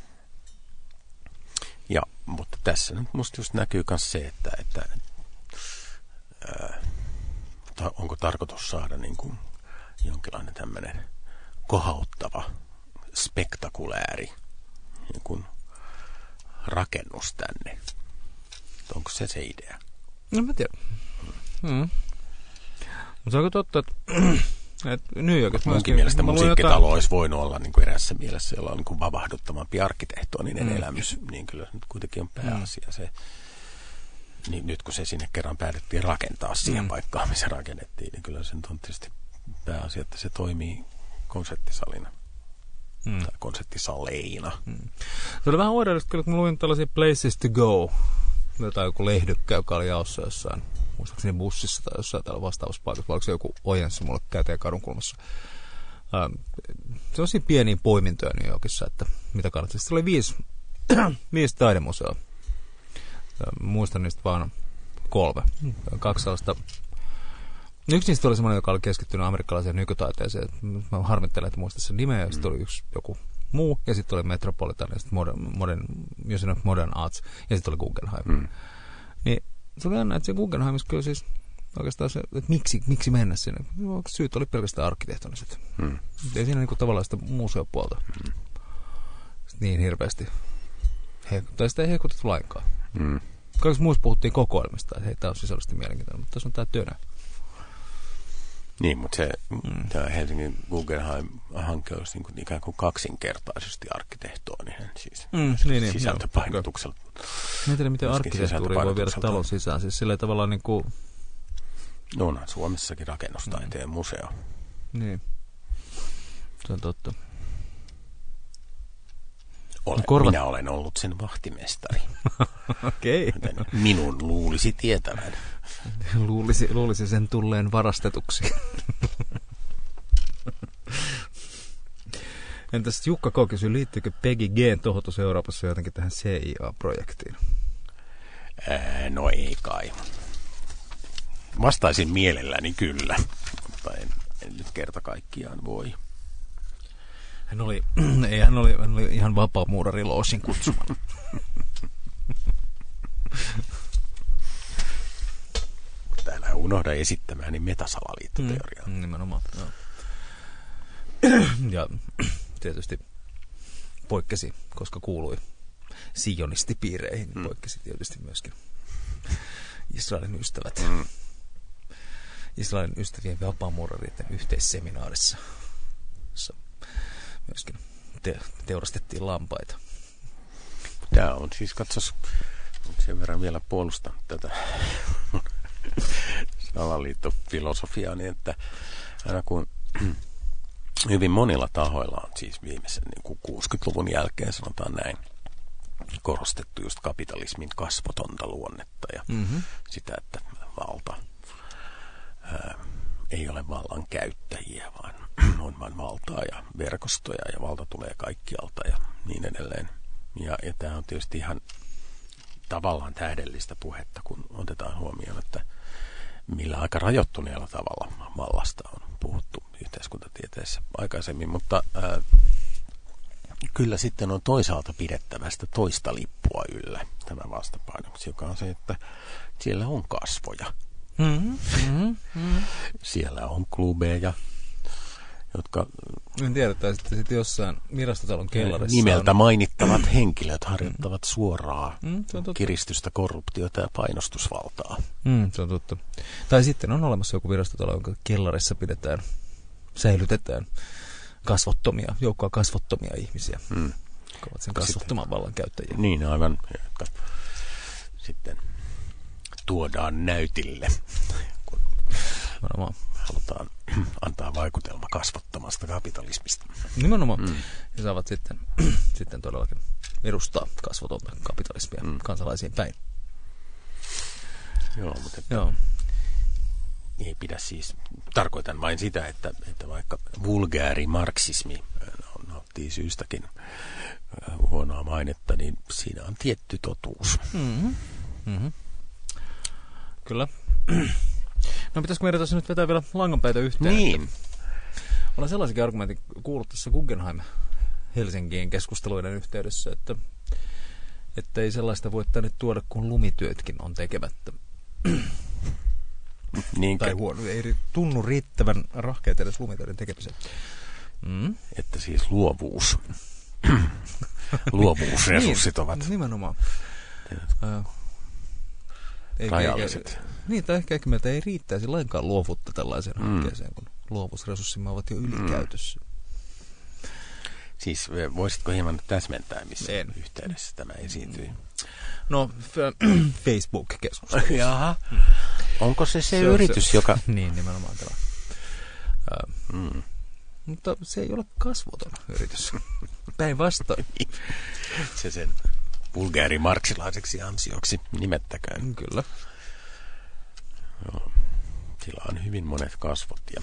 Speaker 2: Ja, mutta tässä nyt musta just näkyy myös se, että onko tarkoitus saada niin kuin jonkinlainen tämmöinen kohauttava, spektakulääri niin kuin rakennus tänne. Onko se idea?
Speaker 1: No mä tiedän. Mutta onko totta, että New Yorkissa
Speaker 2: munkin mielestä musiikkitalo olisi voinut olla niin kuin erässä mielessä, jolla on niin kuin vavahduttavampi arkkitehtoninen elämys, niin kyllä nyt kuitenkin on pääasia se. Niin nyt kun se sinne kerran päätettiin rakentaa siihen paikkaan, missä rakennettiin, niin kyllä se on tietysti pääasia, että se toimii konserttisalina. Tai konserttisaleina.
Speaker 1: Se oli vähän oireellista, kyllä, kun mä luin tällaisia places to go, jotain joku lehdykkä, joka oli jaossa jossain, muistaakseni bussissa tai jossain täällä vastaavuspaikassa, vai oliko se joku ojenssi mulle käyteen kadunkulmassa. Sellaisia pieniä poimintoja New Yorkissa, että mitä kannattaa. Sitten oli 5 taidemuseoa. Muistan niistä vaan 3. 2 sellaista. Yksi niistä oli semmoinen, joka oli keskittynyt amerikkalaiseen nykytaiteeseen. Mä harmittelen, että muistan sen nimeä. Ja sitten oli joku muu. Ja sitten oli Metropolitan ja sitten Modern Arts. Ja sitten oli Guggenheim. Niin se oli jännä, että se Guggenheimissa kyllä siis oikeastaan se, että miksi mennä sinne. Syyt oli pelkästään arkkitehtoniset. Ei siinä niinku tavallaan sitä museopuolta. Niin hirveästi. Tai sitä ei heikutettu lainkaan. Kaikessa muussa puhuttiin kokoelmista, että hei, tämä on sisällisesti mielenkiintoinen, mutta tässä on tämä tönä.
Speaker 2: Niin, mutta se tämä Helsingin Guggenheim-hanke olisi niin kuin ikään kuin kaksinkertaisesti arkkitehtoninen, siis sisältöpainotuksella.
Speaker 1: Mietin, miten arkkitehtuuri voi viedä talon sisään, siis sillä tavalla niin kuin...
Speaker 2: No onhan Suomessakin rakennustaiteen museo.
Speaker 1: Niin, se on totta.
Speaker 2: Minä olen ollut sen vahtimestari.
Speaker 1: Okei.
Speaker 2: Okay. Minun luulisi tietävän.
Speaker 1: Luulisi sen tulleen varastetuksi. Entäs Jukka K. kysyi, liittyykö Peggy G:n tohotus Euroopassa jotenkin tähän CIA-projektiin?
Speaker 2: No ei kai. Vastaisin mielelläni kyllä, mutta en nyt kerta kaikkiaan voi.
Speaker 1: Hän oli ihan vapaamuurari Loosin kutsumana.
Speaker 2: Täällä unohda esittämään niin metasalaliittoteoriaa.
Speaker 1: Nimenomaan, joo. Ja tietysti poikkesi, koska kuului sionistipiireihin, niin poikkesi tietysti myöskin Israelin ystävät. Israelin ystävien vapaamuurariiden yhteisseminaarissa, jossa myöskin teurastettiin lampaita.
Speaker 2: Tämä on siis, katsos, sen verran vielä puolustan tätä salaliittofilosofiaa, niin että aina kun hyvin monilla tahoilla on siis viimeisen niin kuin 60-luvun jälkeen, sanotaan näin, korostettu just kapitalismin kasvotonta luonnetta ja sitä, että valta ei ole vallan käyttäjiä, vaan on vain valtaa ja verkostoja ja valta tulee kaikkialta ja niin edelleen. Ja tämä on tietysti ihan tavallaan tähdellistä puhetta, kun otetaan huomioon, että millä aika rajoittuneella tavalla vallasta on puhuttu yhteiskuntatieteessä aikaisemmin, mutta kyllä sitten on toisaalta pidettävästä toista lippua yllä tämä vastapainoksi, joka on se, että siellä on kasvoja. Siellä on klubeja, jotka...
Speaker 1: En tiedä, että sitten jossain virastotalon kellarissa
Speaker 2: nimeltä mainittavat henkilöt harjoittavat suoraa kiristystä, korruptiota ja painostusvaltaa.
Speaker 1: Se on totta. Tai sitten on olemassa joku virastotalo, jonka kellarissa säilytetään joukkoa kasvottomia ihmisiä, jotka ovat sen kasvottoman vallan käyttäjiä.
Speaker 2: Niin, aivan, jotka sitten tuodaan näytille, kun halutaan antaa vaikutelma kasvottomasta kapitalismista.
Speaker 1: Nimenomaan. Ja saavat sitten todellakin edustaa kasvotonta kapitalismia kansalaisiin päin.
Speaker 2: Joo, mutta
Speaker 1: Joo.
Speaker 2: ei pidä siis, tarkoitan vain sitä, että vaikka vulgääri marksismi nauttii syystäkin huonoa mainetta, niin siinä on tietty totuus.
Speaker 1: Kyllä. No pitäisikö meidän tässä nyt vetää vielä langanpäitä yhteen?
Speaker 2: Niin.
Speaker 1: Olen sellaisenkin argumentin kuullut tässä Guggenheim Helsingin keskusteluiden yhteydessä, että ei sellaista voi tänne tuoda, kun lumityötkin on tekemättä.
Speaker 2: Niinkö?
Speaker 1: Tai huono, ei tunnu riittävän rahkeet edes lumitöiden tekemiseen.
Speaker 2: Että siis luovuusresurssit ovat
Speaker 1: nimenomaan.
Speaker 2: rajalliset.
Speaker 1: Niin, tai ehkä meiltä ei riittäisi lainkaan luovuutta tällaiseen hankkeeseen, kun luovuusresurssimme ovat jo ylikäytössä.
Speaker 2: Siis voisitko hieman täsmentää, missä yhteydessä tämä esiintyy?
Speaker 1: No, Facebook-keskustelu.
Speaker 2: Jaha. Onko se yritys, joka...
Speaker 1: Niin, nimenomaan tämä. Mutta se ei ole kasvoton yritys. Päinvastoin.
Speaker 2: Se sen vulgääri marksilaiseksi ansioksi nimettäkään.
Speaker 1: Kyllä.
Speaker 2: Joo. Sillä on hyvin monet kasvot ja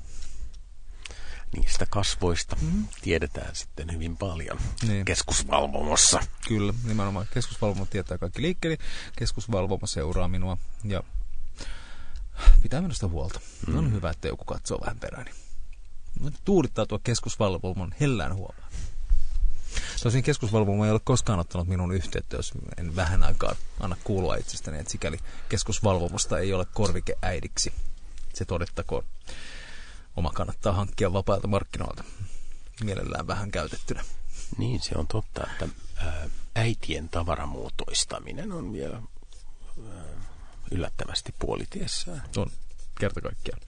Speaker 2: niistä kasvoista tiedetään sitten hyvin paljon keskusvalvomossa.
Speaker 1: Kyllä, nimenomaan. Keskusvalvomo tietää kaikki liikkeeni. Keskusvalvomo seuraa minua ja pitää minusta huolta. On hyvä, että joku katsoo vähän perääni. Tuudittaa tuo keskusvalvomon hellään huomaa. Tosin keskusvalvomo ei ole koskaan ottanut minun yhteyttä, jos en vähän aikaa anna kuulua itsestäni, että sikäli keskusvalvomosta ei ole korvike äidiksi. Se todettakoon. Oma kannattaa hankkia vapailta markkinoilta. Mielellään vähän käytettynä.
Speaker 2: Niin, se on totta, että äitien tavaramuotoistaminen on vielä yllättävästi puolitiessään.
Speaker 1: On, kerta kaikkiaan.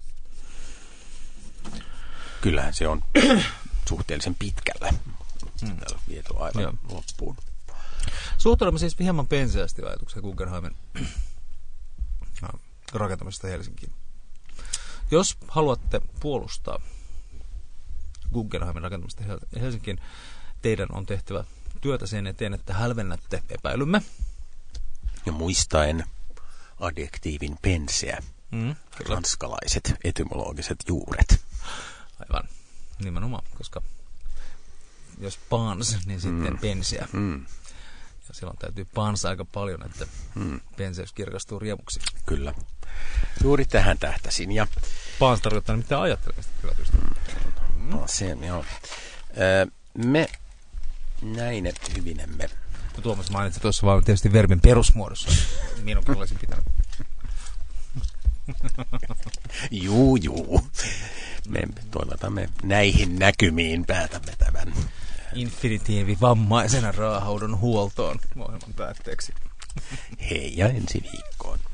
Speaker 2: Kyllähän se on suhteellisen pitkällä. Täällä viety aivan loppuun.
Speaker 1: Suhtaudemme siis hieman penseästi ajatuksia Guggenheimin rakentamisesta Helsinkiin. Jos haluatte puolustaa Guggenheimin rakentamista Helsinkiin, teidän on tehtävä työtä sen eteen, että hälvennätte epäilymme.
Speaker 2: Ja muistaen adjektiivin penseä, ranskalaiset etymologiset juuret.
Speaker 1: Aivan, nimenomaan, koska jos pans, niin sitten penseä. Ja silloin täytyy pansa aika paljon, että penseys kirkastuu riemuksi.
Speaker 2: Kyllä. Juuri tähän tähtäsin. Ja
Speaker 1: pans tarkoittaa mitään ajattelemista kirjoitusta.
Speaker 2: Joo. Me näine hyvinemme.
Speaker 1: Tuomas mainitsi tuossa vaan tietysti verbin perusmuodossa. Minunkin olisin pitänyt.
Speaker 2: Juu. Me toivotamme näihin näkymiin päätämme tämän
Speaker 1: Infinitiivi vammaisena raahaudun huoltoon ohjelman päätteeksi.
Speaker 2: Hei ja ensi viikkoon.